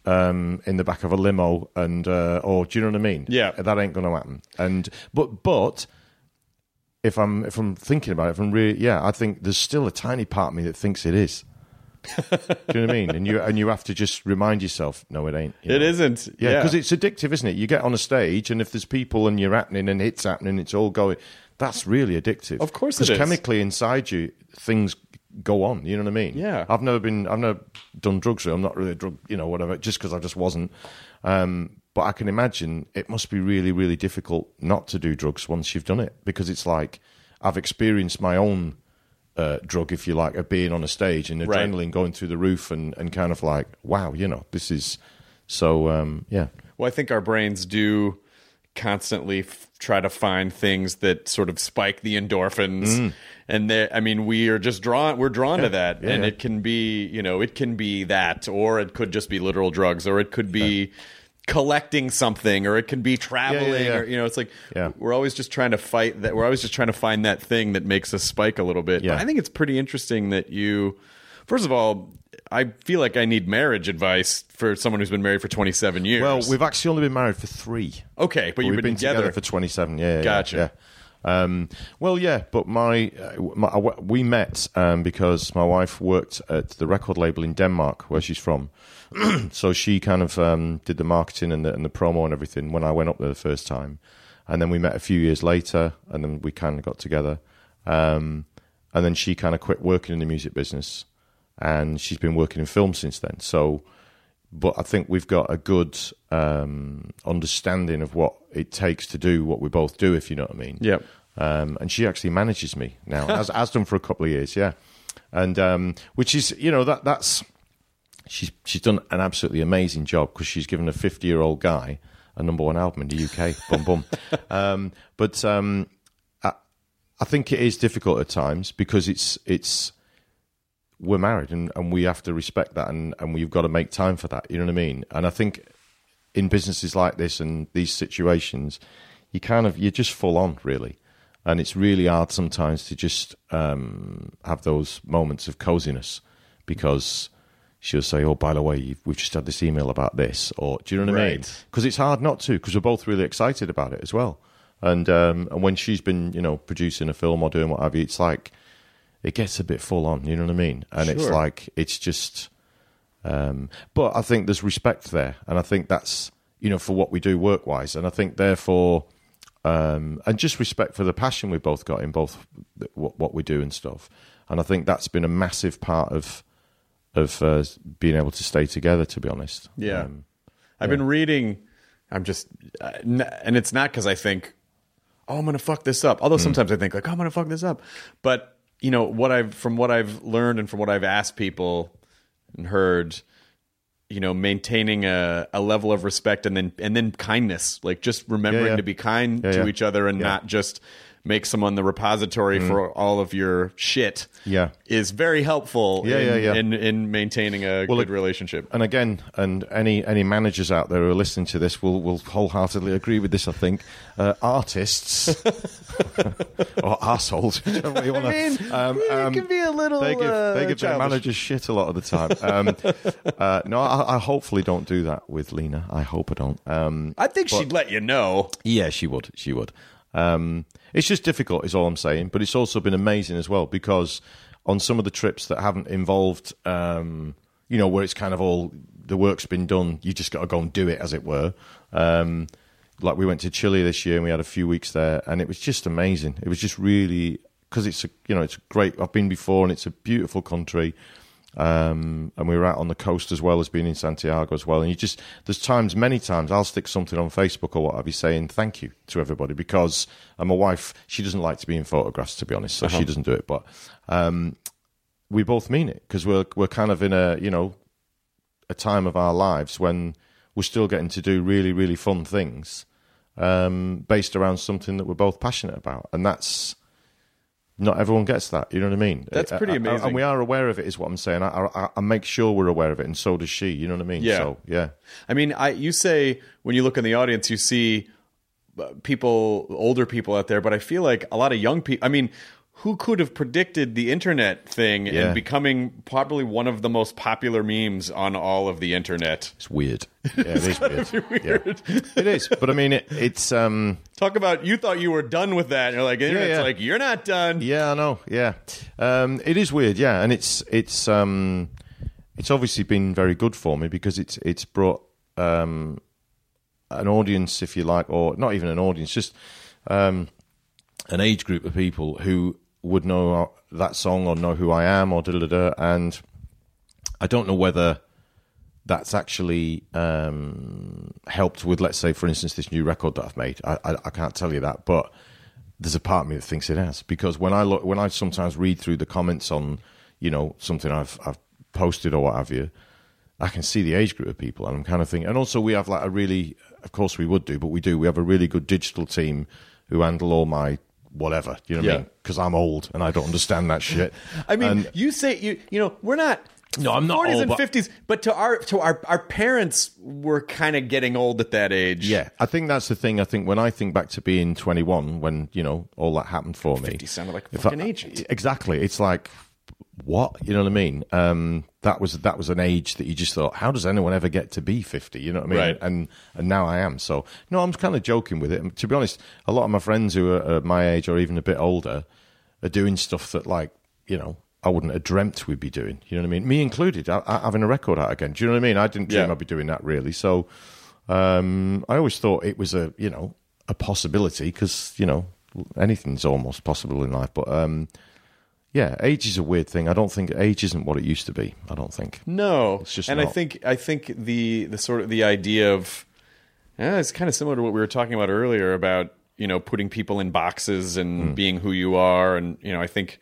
Speaker 1: um, in the back of a limo, and uh, or do you know what I mean?
Speaker 6: Yeah.
Speaker 1: That ain't going to happen. And but but if I'm if I'm thinking about it, if I'm really yeah, I think there's still a tiny part of me that thinks it is. Do you know what I mean? And you and you have to just remind yourself, no, it ain't. you
Speaker 6: It
Speaker 1: know?
Speaker 6: isn't.
Speaker 1: Yeah,
Speaker 6: Yeah.
Speaker 1: because it's addictive, isn't it? You get on a stage, and if there's people and you're happening and it's happening, it's all going. That's really addictive.
Speaker 6: Of course it
Speaker 1: because
Speaker 6: is.
Speaker 1: chemically inside you, things go on. You know what I mean?
Speaker 6: Yeah.
Speaker 1: I've never been. I've never done drugs. So I'm not really a drug. You know, whatever. Just because I just wasn't. Um, but I can imagine it must be really, really difficult not to do drugs once you've done it, because it's like I've experienced my own uh, drug, if you like, of being on a stage and
Speaker 6: Right.
Speaker 1: adrenaline going through the roof, and, and kind of like, wow, you know, this is so. Um, yeah.
Speaker 6: Well, I think our brains do constantly f- try to find things that sort of spike the endorphins, and they, I mean, we are just drawn. We're drawn to that,
Speaker 1: Mm. Yeah,
Speaker 6: and
Speaker 1: yeah.
Speaker 6: it can be, you know, it can be that, or it could just be literal drugs, or it could be collecting something, or it can be traveling,
Speaker 1: yeah.
Speaker 6: or you know, it's like
Speaker 1: Yeah.
Speaker 6: we're always just trying to fight that. We're always just trying to find that thing that makes us spike a little bit.
Speaker 1: Yeah.
Speaker 6: But I think it's pretty interesting that you, first of all, I feel like I need marriage advice for someone who's been married for twenty-seven years.
Speaker 1: Well, we've actually only been married for three.
Speaker 6: Okay, but you've
Speaker 1: we've
Speaker 6: been,
Speaker 1: been together. for twenty-seven. Yeah, yeah,
Speaker 6: Gotcha.
Speaker 1: Yeah. Um, well, yeah, but my, uh, my we met um, because my wife worked at the record label in Denmark, where she's from. So she kind of um, did the marketing and the, and the promo and everything when I went up there the first time, and then we met a few years later, and then we kind of got together. Um, and then she kind of quit working in the music business, and she's been working in film since then. So, but I think we've got a good um, understanding of what it takes to do what we both do, if you know what I mean.
Speaker 6: Yep.
Speaker 1: Um, and she actually manages me now, has, has done for a couple of years, yeah. And um, which is, you know, that that's she's she's done an absolutely amazing job because she's given a fifty-year-old guy a number one album in the U K. Bum bum. Um, but um, I, I think it is difficult at times because it's it's we're married and, and we have to respect that and, and we've got to make time for that. You know what I mean? And I think in businesses like this and these situations, you kind of you're just full on really. And it's really hard sometimes to just um, have those moments of coziness because she'll say, oh, by the way, you've, we've just had this email about this. Or do you know what I mean? Because it's hard not to because we're both really excited about it as well. And um, and when she's been, you know, producing a film or doing what have you, it's like it gets a bit full on, you know what I mean? And
Speaker 6: Sure.
Speaker 1: it's like, it's just... Um, but I think there's respect there. And I think that's, you know, for what we do work-wise. And I think, therefore... Um, and just respect for the passion we've both got in both what, what we do and stuff. And I think that's been a massive part of of uh, being able to stay together, to be honest.
Speaker 6: Yeah.
Speaker 1: Um,
Speaker 6: I've
Speaker 1: yeah.
Speaker 6: been reading, I'm just, uh, n- and it's not because I think, oh, I'm going to fuck this up. Although
Speaker 1: Mm.
Speaker 6: sometimes I think, like, oh, I'm going to fuck this up. But, you know, what I've, from what I've learned and from what I've asked people and heard, you know, maintaining a, a level of respect and then and then kindness, like just remembering
Speaker 1: Yeah, yeah.
Speaker 6: to be kind
Speaker 1: Yeah,
Speaker 6: to
Speaker 1: yeah.
Speaker 6: each other and
Speaker 1: Yeah.
Speaker 6: not just make someone the repository for all of your shit.
Speaker 1: Yeah.
Speaker 6: is very helpful.
Speaker 1: Yeah,
Speaker 6: in,
Speaker 1: yeah, yeah.
Speaker 6: in in maintaining a
Speaker 1: Well,
Speaker 6: good
Speaker 1: it-
Speaker 6: relationship.
Speaker 1: And again, and any any managers out there who are listening to this will, will wholeheartedly agree with this, I think. Uh, artists, or assholes, whichever way you want to. Um,
Speaker 6: it can be a little,
Speaker 1: They give,
Speaker 6: uh,
Speaker 1: they give their
Speaker 6: childish.
Speaker 1: managers shit a lot of the time. Um, uh, no, I, I hopefully don't do that with Lena. I hope I don't. Um,
Speaker 6: I think she'd let you know.
Speaker 1: Yeah, she would. She would. Um, it's just difficult, is all I'm saying. But it's also been amazing as well because on some of the trips that haven't involved, um, you know, where it's kind of all the work's been done, you just got to go and do it, as it were. Um, like we went to Chile this year and we had a few weeks there, and it was just amazing. It was just really because it's a, you know, it's great. I've been before, and it's a beautiful country. Um, and we were out on the coast as well as being in Santiago as well. And you just, there's times, many times, I'll stick something on Facebook or what I'll be saying thank you to everybody because and my wife, she doesn't like to be in photographs, to be honest, so
Speaker 6: Uh-huh.
Speaker 1: she doesn't do it. But um, we both mean it because we're we're kind of in a, you know, a time of our lives when we're still getting to do really, really fun things um, based around something that we're both passionate about. And that's, not everyone gets that, you know what I mean?
Speaker 6: That's pretty
Speaker 1: I- I-
Speaker 6: amazing.
Speaker 1: and we are aware of it, is what I'm saying. I, I, I make sure we're aware of it, and so does she, you know what I mean?
Speaker 6: Yeah.
Speaker 1: So, yeah.
Speaker 6: I mean, I you say when you look in the audience, you see uh, people, older people out there, but I feel like a lot of young people. I mean, who could have predicted the internet thing
Speaker 1: Yeah.
Speaker 6: and becoming probably one of the most popular memes on all of the internet?
Speaker 1: It's weird. Yeah, it is weird. Yeah. It is. But I mean, it, it's... um
Speaker 6: Talk about you thought you were done with that. And you're like, the internet's
Speaker 1: yeah.
Speaker 6: like, you're not done.
Speaker 1: Yeah, I know. Yeah, um, it is weird. Yeah, and it's it's um, it's obviously been very good for me because it's it's brought um, an audience, if you like, or not even an audience, just um, an age group of people who would know that song or know who I am or da da da. And I don't know whether that's actually um, helped with, let's say, for instance, this new record that I've made. I, I, I can't tell you that, but there's a part of me that thinks it has, because when I look, when I sometimes read through the comments on, you know, something I've I've posted or what have you, I can see the age group of people, and I'm kind of thinking. And also, we have like a really, of course, we would do, but we do. We have a really good digital team who handle all my whatever. You know what
Speaker 6: Yeah.
Speaker 1: I mean? Because I'm old and I don't understand that shit.
Speaker 6: I mean,
Speaker 1: And-
Speaker 6: you say you you know we're not.
Speaker 1: No, I'm not
Speaker 6: forties
Speaker 1: old,
Speaker 6: and
Speaker 1: but-
Speaker 6: fifties, but to our to our our parents were kind of getting old at that age.
Speaker 1: Yeah, I think that's the thing. I think when I think back to being twenty-one, when, you know, all that happened for me.
Speaker 6: fifty sounded like a
Speaker 1: if
Speaker 6: fucking
Speaker 1: I-
Speaker 6: agent.
Speaker 1: Exactly. It's like, what? You know what I mean? Um, that was that was an age that you just thought, how does anyone ever get to be fifty? You know what I mean?
Speaker 6: Right.
Speaker 1: And and now I am. So, no, I'm kind of joking with it. And to be honest, a lot of my friends who are uh, my age or even a bit older are doing stuff that, like, you know, I wouldn't have dreamt we'd be doing. You know what I mean? Me included, I, I, having a record out again. Do you know what I mean? I didn't dream
Speaker 6: Yeah.
Speaker 1: I'd be doing that, really. So um, I always thought it was a, you know, a possibility, because, you know, anything's almost possible in life. But um, yeah, age is a weird thing. I don't think age isn't what it used to be. I don't think.
Speaker 6: No,
Speaker 1: It's just
Speaker 6: and I
Speaker 1: not.
Speaker 6: think I think the the sort of the idea of yeah, it's kind of similar to what we were talking about earlier about you know putting people in boxes and being who you are, and you know I think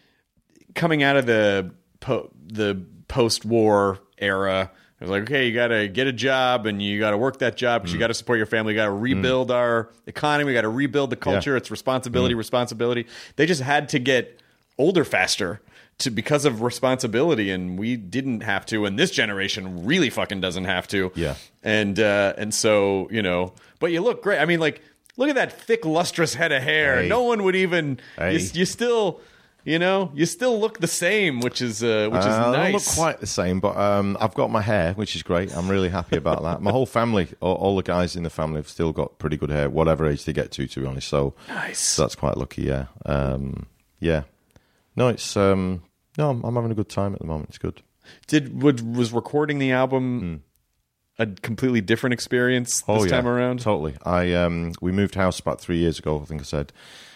Speaker 6: coming out of the po- the post war era. It was like, okay, you got to get a job and you got to work that job because you got to support your family. You got to rebuild our economy. We got to rebuild the culture. It's responsibility, responsibility. They just had to get older faster to because of responsibility, and we didn't have to. And this generation really fucking doesn't have to.
Speaker 1: Yeah.
Speaker 6: And uh, and so you know, but you look great. I mean, like, look at that thick, lustrous head of hair.
Speaker 1: Hey.
Speaker 6: No one would even.
Speaker 1: Hey.
Speaker 6: You, you still. You know, you still look the same, which is uh, which is
Speaker 1: Uh, I don't look
Speaker 6: nice.
Speaker 1: quite the same, but um, I've got my hair, which is great. I'm really happy about that. My whole family, all, all the guys in the family, have still got pretty good hair, whatever age they get to, to be honest. So,
Speaker 6: Nice.
Speaker 1: so that's quite lucky. Yeah, um, yeah. No, it's um, no, I'm, I'm having a good time at the moment. It's good.
Speaker 6: Did was, was recording the album a completely different experience this
Speaker 1: Oh, yeah,
Speaker 6: time around?
Speaker 1: Totally. I um, we moved house about three years ago, I think I said,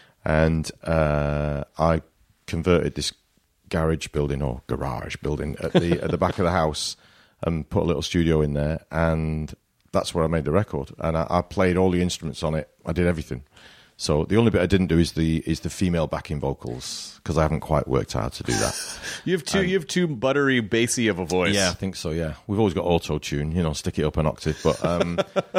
Speaker 1: and uh, I converted this garage building or garage building at the at the back of the house and put a little studio in there, and that's where I made the record. And I, I played all the instruments on it. I did everything. So the only bit I didn't do is the is the female backing vocals because I haven't quite worked out how to do that.
Speaker 6: You have two. you have too buttery, bassy of a voice.
Speaker 1: Yeah, I think so. Yeah, we've always got auto tune. You know, stick it up an octave. But um,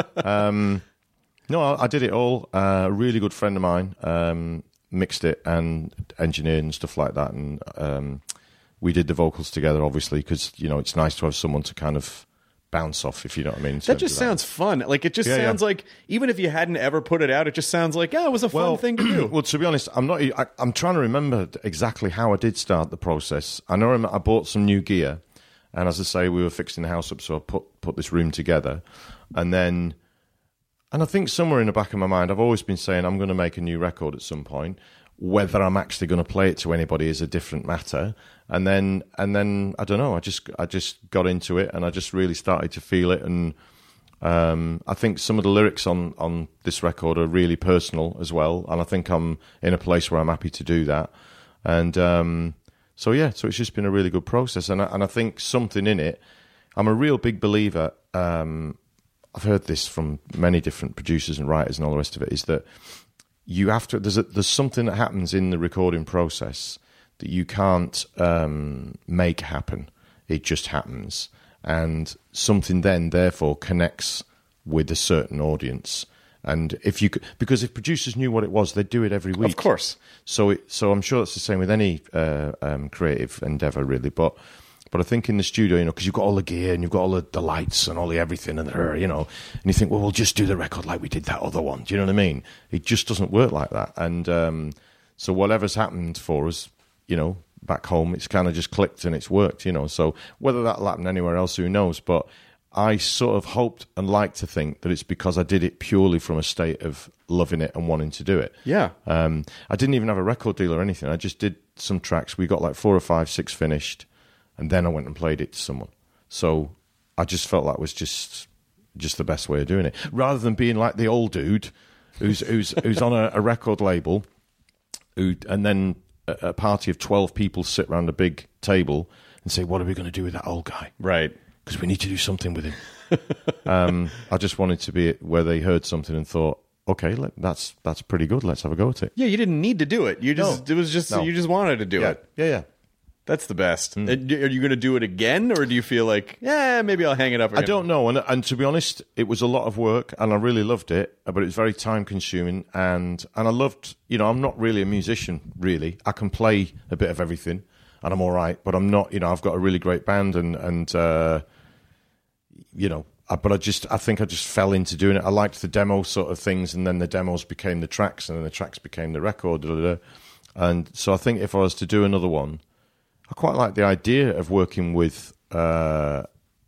Speaker 1: um, no, I, I did it all. Uh, a really good friend of mine um, mixed it and engineered and stuff like that, and um, we did the vocals together. Obviously, because you know it's nice to have someone to kind of bounce off, if you know what I mean. in
Speaker 6: That
Speaker 1: terms
Speaker 6: just
Speaker 1: of
Speaker 6: sounds fun. Like it just
Speaker 1: Yeah,
Speaker 6: sounds
Speaker 1: yeah.
Speaker 6: like even if you hadn't ever put it out, it just sounds like yeah, it was a fun
Speaker 1: Well,
Speaker 6: thing to do.
Speaker 1: Well, to be honest, I'm not. I, I'm trying to remember exactly how I did start the process. I know I bought some new gear, and as I say, we were fixing the house up, so I put put this room together, and then, and I think somewhere in the back of my mind, I've always been saying I'm going to make a new record at some point. Whether I'm actually going to play it to anybody is a different matter. And then, and then I don't know. I just, I just got into it, and I just really started to feel it. And um, I think some of the lyrics on on this record are really personal as well. And I think I'm in a place where I'm happy to do that. And um, so yeah, so it's just been a really good process. And I, and I think something in it. I'm a real big believer. Um, I've heard this from many different producers and writers and all the rest of it. Is that you have to there's a, there's something that happens in the recording process that you can't um, make happen. It just happens, and something then therefore connects with a certain audience. And if you could, because if producers knew what it was, they'd do it every week.
Speaker 6: Of course.
Speaker 1: So it, so I'm sure that's the same with any uh, um, creative endeavor, really. But but I think in the studio, you know, because you've got all the gear and you've got all the, the lights and all the everything, and the, you know, and you think, well, we'll just do the record like we did that other one. Do you know what I mean? It just doesn't work like that. And um, so whatever's happened for us, you know, back home, it's kind of just clicked and it's worked. You know, so whether that'll happen anywhere else, who knows? But I sort of hoped and like to think that it's because I did it purely from a state of loving it and wanting to do it.
Speaker 6: Yeah.
Speaker 1: Um, I didn't even have a record deal or anything. I just did some tracks. We got like four or five, six finished, and then I went and played it to someone. So I just felt that was just just the best way of doing it, rather than being like the old dude who's who's who's on a, a record label, who and then a, a party of twelve people sit around a big table and say, "What are we going to do with that old guy?"
Speaker 6: Right.
Speaker 1: Because we need to do something with him. um, I just wanted to be where they heard something and thought, okay, let, that's that's pretty good. Let's have a go at it.
Speaker 6: Yeah, you didn't need to do it. You just
Speaker 1: No.
Speaker 6: it was just
Speaker 1: No.
Speaker 6: you just wanted to do
Speaker 1: Yeah,
Speaker 6: it.
Speaker 1: yeah, yeah.
Speaker 6: That's the best. And Are you going to do it again, or do you feel like, yeah, maybe I'll hang it up again?
Speaker 1: I don't know, and and to be honest, it was a lot of work, and I really loved it, but it was very time consuming, and and I loved, you know, I'm not really a musician, really. I can play a bit of everything, and I'm all right, but I'm not, you know, I've got a really great band, and and uh, you know, I, but I just, I think I just fell into doing it. I liked the demo sort of things, and then the demos became the tracks, and then the tracks became the record, da, da, da. And so I think if I was to do another one, I quite like the idea of working with uh,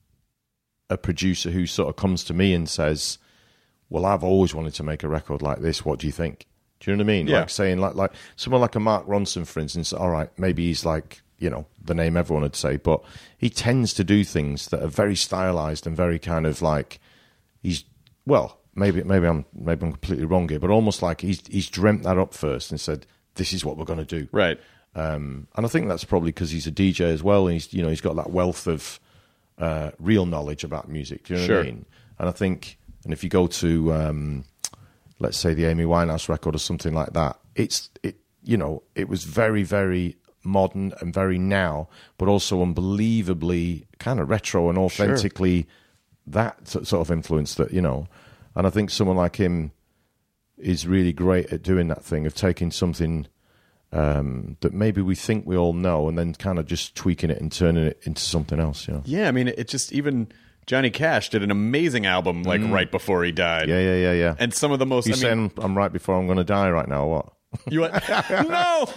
Speaker 1: a producer who sort of comes to me and says, well, I've always wanted to make a record like this. What do you think? Do you know what I mean?
Speaker 6: Yeah.
Speaker 1: Like saying, like, like someone like a Mark Ronson, for instance, all right, maybe he's like, you know, the name everyone would say, but he tends to do things that are very stylized and very kind of like, he's, well, maybe maybe I'm maybe I'm completely wrong here, but almost like he's he's dreamt that up first and said, this is what we're going to do.
Speaker 6: Right.
Speaker 1: Um, and I think that's probably because he's a D J as well, and he's you know he's got that wealth of uh, real knowledge about music. Do you know
Speaker 6: Sure.
Speaker 1: what I mean? And I think, and if you go to um, let's say the Amy Winehouse record or something like that, it's it you know it was very very modern and very now, but also unbelievably kind of retro and authentically that sort of influence that you know. And I think someone like him is really great at doing that thing of taking something um, that maybe we think we all know and then kind of just tweaking it and turning it into something else, you know?
Speaker 6: Yeah, I mean, it just even Johnny Cash did an amazing album like right before he died.
Speaker 1: Yeah, yeah, yeah, yeah.
Speaker 6: And some of the most.
Speaker 1: You
Speaker 6: I
Speaker 1: saying
Speaker 6: mean,
Speaker 1: I'm right before I'm going to die right now, or what?
Speaker 6: You went, no,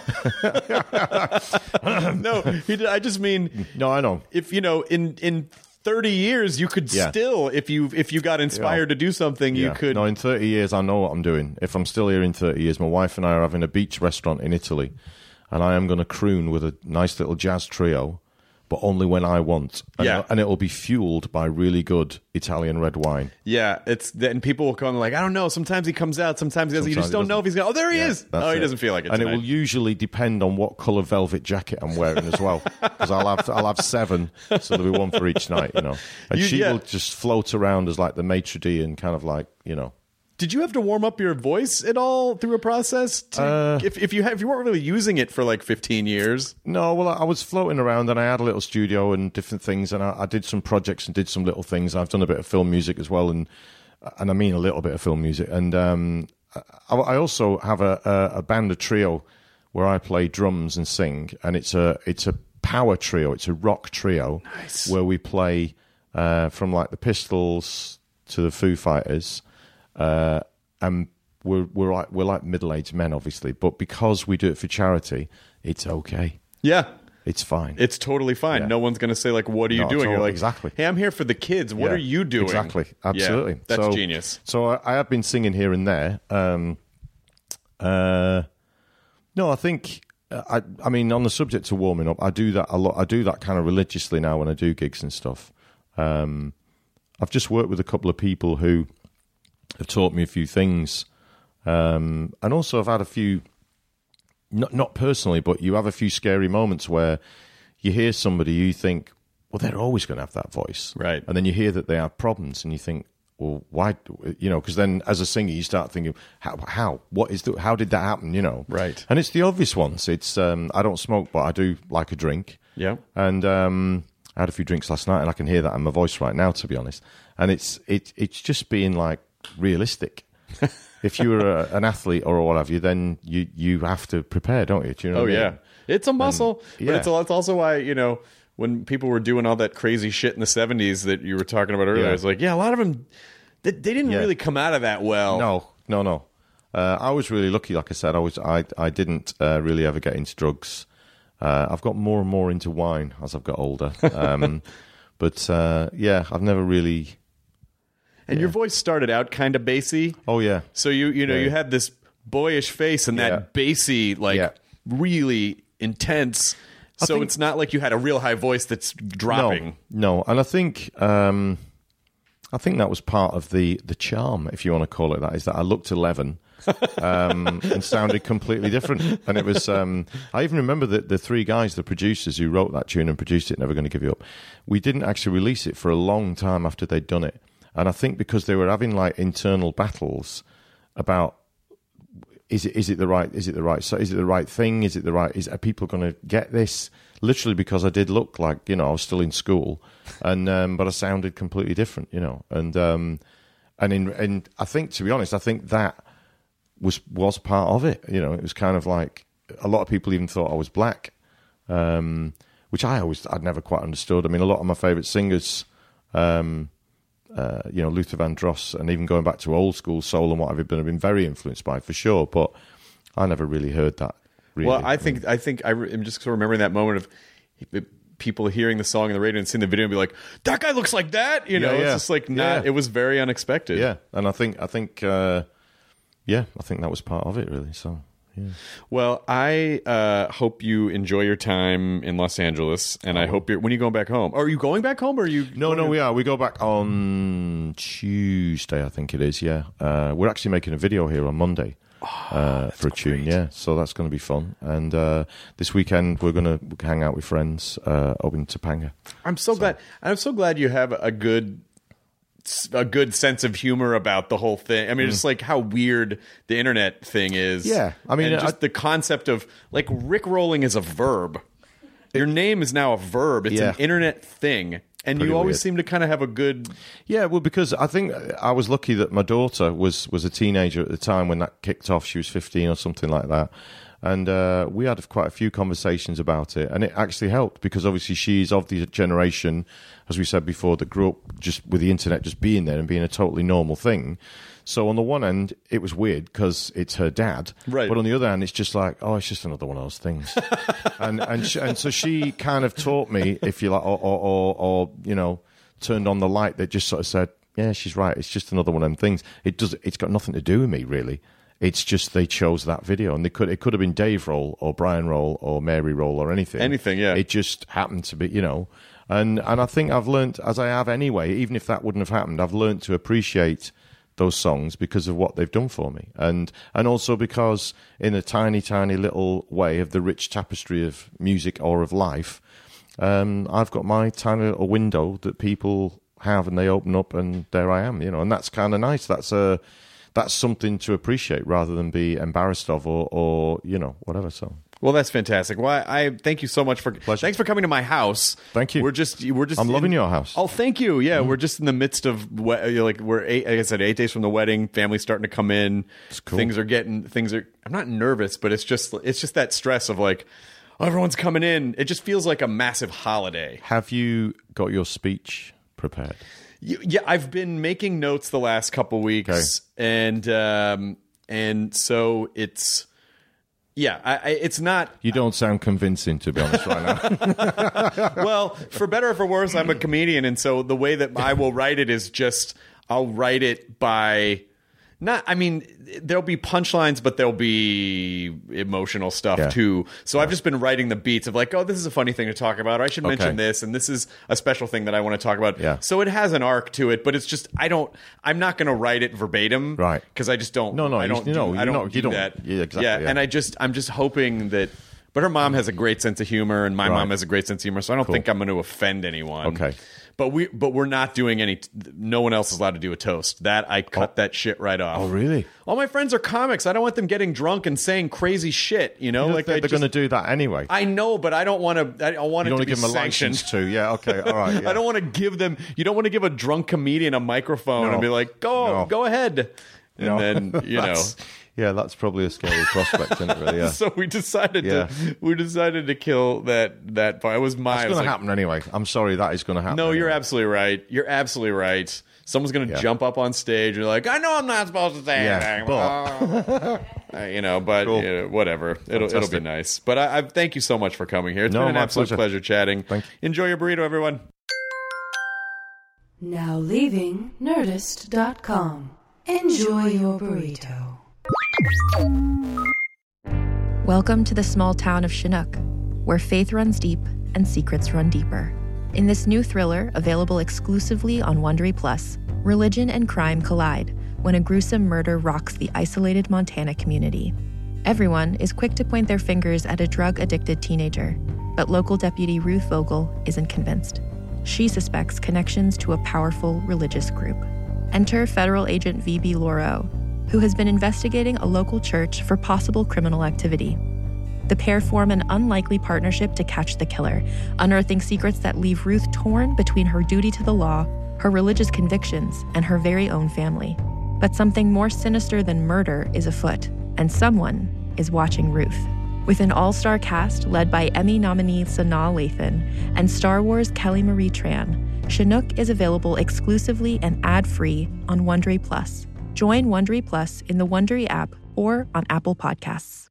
Speaker 6: no. He did, I just mean,
Speaker 1: No, I know.
Speaker 6: if you know, in in thirty years, you could
Speaker 1: Yeah.
Speaker 6: still, if you if you got inspired
Speaker 1: Yeah.
Speaker 6: to do something, you
Speaker 1: Yeah.
Speaker 6: could.
Speaker 1: No, in thirty years, I know what I'm doing. If I'm still here in thirty years, my wife and I are having a beach restaurant in Italy, and I am going to croon with a nice little jazz trio, but only when I want. And,
Speaker 6: Yeah.
Speaker 1: and it'll be fueled by really good Italian red wine.
Speaker 6: Yeah, it's and people will come like, I don't know. Sometimes he comes out, sometimes he doesn't. You
Speaker 1: Sometimes
Speaker 6: just
Speaker 1: he
Speaker 6: don't know if he's going. Oh, there he
Speaker 1: Yeah,
Speaker 6: is.
Speaker 1: that's
Speaker 6: Oh, he
Speaker 1: it.
Speaker 6: doesn't feel like it.
Speaker 1: And
Speaker 6: tonight.
Speaker 1: it will usually depend on what colour velvet jacket I'm wearing as well, because I'll have I'll have seven, so there'll be one for each night, you know. And
Speaker 6: You-
Speaker 1: she
Speaker 6: yeah.
Speaker 1: will just float around as like the maitre d' and kind of like you know.
Speaker 6: Did you have to warm up your voice at all through a process? To,
Speaker 1: Uh,
Speaker 6: if if you have, if you weren't really using it for like fifteen years,
Speaker 1: No, well, I was floating around and I had a little studio and different things, and I, I did some projects and did some little things. I've done a bit of film music as well, and and I mean a little bit of film music. And um, I, I also have a, a, a band, a trio, where I play drums and sing, and it's a it's a power trio, it's a rock trio,
Speaker 6: Nice.
Speaker 1: where we play uh, from like the Pistols to the Foo Fighters. Uh, and we're we're like we're like middle aged men, obviously, but because we do it for charity, it's okay.
Speaker 6: yeah,
Speaker 1: It's fine.
Speaker 6: it's totally fine.
Speaker 1: Yeah.
Speaker 6: No one's going to say like, "What are you
Speaker 1: Not at
Speaker 6: doing?"
Speaker 1: all,
Speaker 6: You're like,
Speaker 1: exactly.
Speaker 6: "Hey, I'm here for the kids. What
Speaker 1: Yeah,
Speaker 6: are you doing?"
Speaker 1: Exactly.
Speaker 6: Yeah,
Speaker 1: Absolutely.
Speaker 6: that's
Speaker 1: so,
Speaker 6: genius.
Speaker 1: So I, I have been singing here and there. Um, uh, no, I think uh, I. I mean, on the subject of warming up, I do that a lot. I do that kind of religiously now when I do gigs and stuff. Um, I've just worked with a couple of people who have taught me a few things, um, and also I've had a few. Not not personally, but you have a few scary moments where you hear somebody you think, well, they're always going to have that voice.
Speaker 6: Right.
Speaker 1: And then you hear that they have problems and you think, well, why, you know, because then as a singer, you start thinking, how, how, what is the, how did that happen, you know?
Speaker 6: Right.
Speaker 1: And it's the obvious ones. It's, um, I don't smoke, but I do like a drink.
Speaker 6: Yeah.
Speaker 1: And, um, I had a few drinks last night and I can hear that in my voice right now, to be honest. And it's, it, it's just being like realistic. If you were a, an athlete or what have you, then you, you have to prepare, don't you? Do you know
Speaker 6: Oh
Speaker 1: what I mean?
Speaker 6: yeah, it's a muscle,
Speaker 1: yeah.
Speaker 6: but it's, a, it's also why you know when people were doing all that crazy shit in the seventies that you were talking about earlier.
Speaker 1: Yeah.
Speaker 6: It's like, yeah, a lot of them they, they didn't
Speaker 1: Yeah.
Speaker 6: really come out of that well.
Speaker 1: No, no, no. Uh, I was really lucky. Like I said, I was I I didn't uh, really ever get into drugs. Uh, I've got more and more into wine as I've got older. Um, but uh, yeah, I've never really.
Speaker 6: And your voice started out kind of bassy.
Speaker 1: Oh yeah,
Speaker 6: So you you know
Speaker 1: Yeah.
Speaker 6: you had this boyish face and that
Speaker 1: Yeah.
Speaker 6: bassy like
Speaker 1: Yeah.
Speaker 6: really intense. So
Speaker 1: think-
Speaker 6: it's not like you had a real high voice that's dropping.
Speaker 1: No, no, and I think um, I think that was part of the the charm, if you want to call it that, is that I looked eleven um, and sounded completely different. And it was um, I even remember that the three guys, the producers who wrote that tune and produced it, Never Gonna Give You Up, we didn't actually release it for a long time after they'd done it. And I think because they were having like internal battles about is it is it the right is it the right so is it the right thing is it the right is are people going to get this, literally because I did look like, you know, I was still in school and um, but I sounded completely different, you know, and um, and in and I think, to be honest, I think that was was part of it, you know. It was kind of like a lot of people even thought I was black, um, which I always I'd never quite understood. I mean, a lot of my favorite singers, um, Uh, you know, Luther Vandross, and even going back to old school soul and what I've been, I've been very influenced by, for sure. But I never really heard that. Really.
Speaker 6: Well, I think I think I re- I'm just sort of remembering that moment of people hearing the song on the radio and seeing the video and be like, "That guy looks like that," you know.
Speaker 1: Yeah, yeah.
Speaker 6: It's just like not.
Speaker 1: Yeah.
Speaker 6: It was very unexpected.
Speaker 1: yeah, and I think I think uh, yeah, I think that was part of it, really. So. Yeah.
Speaker 6: Well, I uh, hope you enjoy your time in Los Angeles, and I hope you're. When are you going back home? Are you going back home, or are you?
Speaker 1: No,
Speaker 6: going
Speaker 1: no,
Speaker 6: to-
Speaker 1: we are. We go back on Tuesday, I think it is. Yeah, uh, we're actually making a video here on Monday. uh, for a tune. Yeah, so that's going to be fun. And uh, this weekend we're going to hang out with friends uh, up in Topanga.
Speaker 6: I'm so, so glad. I'm so glad you have a good. a good sense of humor about the whole thing. I mean, mm. just like how weird the internet thing is.
Speaker 1: Yeah. I mean,
Speaker 6: and just
Speaker 1: I,
Speaker 6: the concept of like Rickrolling is a verb. Your name is now a verb. It's yeah. an internet thing. And Pretty you always weird. seem to kind of have a good...
Speaker 1: Yeah, well, because I think I was lucky that my daughter was, was a teenager at the time when that kicked off. She was fifteen or something like that. And uh, we had quite a few conversations about it. And it actually helped because obviously she's of the generation, as we said before, that grew up just with the internet just being there and being a totally normal thing. So on the one end, it was weird because it's her dad.
Speaker 6: Right.
Speaker 1: But on the other hand, it's just like, oh, it's just another one of those things. and and sh- and so she kind of taught me, if you like, or, or, or, or, you know, turned on the light that just sort of said, yeah, she's right. It's just another one of them things. It does. It's got nothing to do with me, really. It's just they chose that video, and they could it could have been Dave Roll or Brian Roll or Mary Roll or anything.
Speaker 6: Anything, yeah.
Speaker 1: It just happened to be, you know. And and I think I've learned, as I have anyway, even if that wouldn't have happened, I've learned to appreciate those songs because of what they've done for me, and and also because in a tiny, tiny little way of the rich tapestry of music or of life, um, I've got my tiny little window that people have, and they open up, and there I am, you know, and that's kind of nice. That's a that's something to appreciate rather than be embarrassed of or, or you know, whatever. So.
Speaker 6: Well, that's fantastic. Well, I, I thank you so much for
Speaker 1: Pleasure.
Speaker 6: Thanks for coming to my house.
Speaker 1: Thank you.
Speaker 6: We're just we're just
Speaker 1: I'm
Speaker 6: in,
Speaker 1: loving your house.
Speaker 6: Oh, thank you. Yeah, mm. we're just in the midst of we- like we're eight, like I said, eight days from the wedding. Family's starting to come in.
Speaker 1: It's cool.
Speaker 6: Things are getting things are. I'm not nervous, but it's just it's just that stress of like oh, everyone's coming in. It just feels like a massive holiday.
Speaker 1: Have you got your speech prepared?
Speaker 6: Yeah, I've been making notes the last couple weeks, okay. and um, and so it's. Yeah, I, I, it's not...
Speaker 1: You don't sound convincing, to be honest, right
Speaker 6: now. Well, for better or for worse, I'm a comedian, and so the way that I will write it is just... I'll write it by... Not, I mean, there'll be punchlines, but there'll be emotional stuff, yeah. too. So yeah. I've just been writing the beats of like, oh, this is a funny thing to talk about, or I should okay. mention this, and this is a special thing that I want to talk about.
Speaker 1: Yeah.
Speaker 6: So it has an arc to it, but it's just, I don't, I'm not going to write it verbatim.
Speaker 1: Right.
Speaker 6: Because I just don't,
Speaker 1: no, no,
Speaker 6: I don't,
Speaker 1: you,
Speaker 6: do,
Speaker 1: no,
Speaker 6: I don't
Speaker 1: not,
Speaker 6: do
Speaker 1: you don't,
Speaker 6: that.
Speaker 1: Yeah, exactly.
Speaker 6: Yeah,
Speaker 1: yeah,
Speaker 6: and I just, I'm just hoping that, but her mom has a great sense of humor, and my
Speaker 1: right.
Speaker 6: mom has a great sense of humor, so I don't
Speaker 1: cool.
Speaker 6: think I'm going to offend anyone.
Speaker 1: Okay.
Speaker 6: But we, but we're not doing any. No one else is allowed to do a toast. That I cut oh. that shit right off.
Speaker 1: Oh, really?
Speaker 6: All my friends are comics. I don't want them getting drunk and saying crazy shit. You know,
Speaker 1: you
Speaker 6: like
Speaker 1: they're going to do that anyway.
Speaker 6: I know, but I don't want to. I don't want
Speaker 1: you
Speaker 6: it
Speaker 1: don't
Speaker 6: to be
Speaker 1: give them
Speaker 6: sanctioned.
Speaker 1: A license to. Yeah. Okay. All right. Yeah.
Speaker 6: I don't want to give them. You don't want to give a drunk comedian a microphone
Speaker 1: no.
Speaker 6: and be like, "Go,
Speaker 1: no.
Speaker 6: go ahead," and
Speaker 1: no.
Speaker 6: then you know.
Speaker 1: Yeah, that's probably a scary prospect, isn't it? Really? Yeah.
Speaker 6: So we decided
Speaker 1: yeah.
Speaker 6: to we decided to kill that that part. It was my.
Speaker 1: It's going
Speaker 6: like,
Speaker 1: to happen anyway. I'm sorry, that is going to happen.
Speaker 6: No,
Speaker 1: anyway.
Speaker 6: You're absolutely right. You're absolutely right. Someone's going to
Speaker 1: yeah.
Speaker 6: jump up on stage and like, I know I'm not supposed to say
Speaker 1: yeah,
Speaker 6: anything,
Speaker 1: but
Speaker 6: uh, you know, but
Speaker 1: cool.
Speaker 6: you know, whatever. It'll Fantastic. it'll be nice. But I, I thank you so much for coming here. It's
Speaker 1: no,
Speaker 6: been an
Speaker 1: my
Speaker 6: absolute
Speaker 1: pleasure.
Speaker 6: pleasure chatting.
Speaker 1: Thank you.
Speaker 6: Enjoy your burrito, everyone.
Speaker 8: Now leaving Nerdist dot com. Enjoy your burrito.
Speaker 2: Welcome to the small town of Chinook, where faith runs deep and secrets run deeper. In this new thriller, available exclusively on Wondery Plus, religion and crime collide when a gruesome murder rocks the isolated Montana community. Everyone is quick to point their fingers at a drug-addicted teenager, but local deputy Ruth Vogel isn't convinced. She suspects connections to a powerful religious group. Enter federal agent V B Lauro, who has been investigating a local church for possible criminal activity. The pair form an unlikely partnership to catch the killer, unearthing secrets that leave Ruth torn between her duty to the law, her religious convictions, and her very own family. But something more sinister than murder is afoot, and someone is watching Ruth. With an all-star cast led by Emmy nominee Sanaa Lathan and Star Wars Kelly Marie Tran, Chinook is available exclusively and ad-free on Wondery Plus. Join Wondery Plus in the Wondery app or on Apple Podcasts.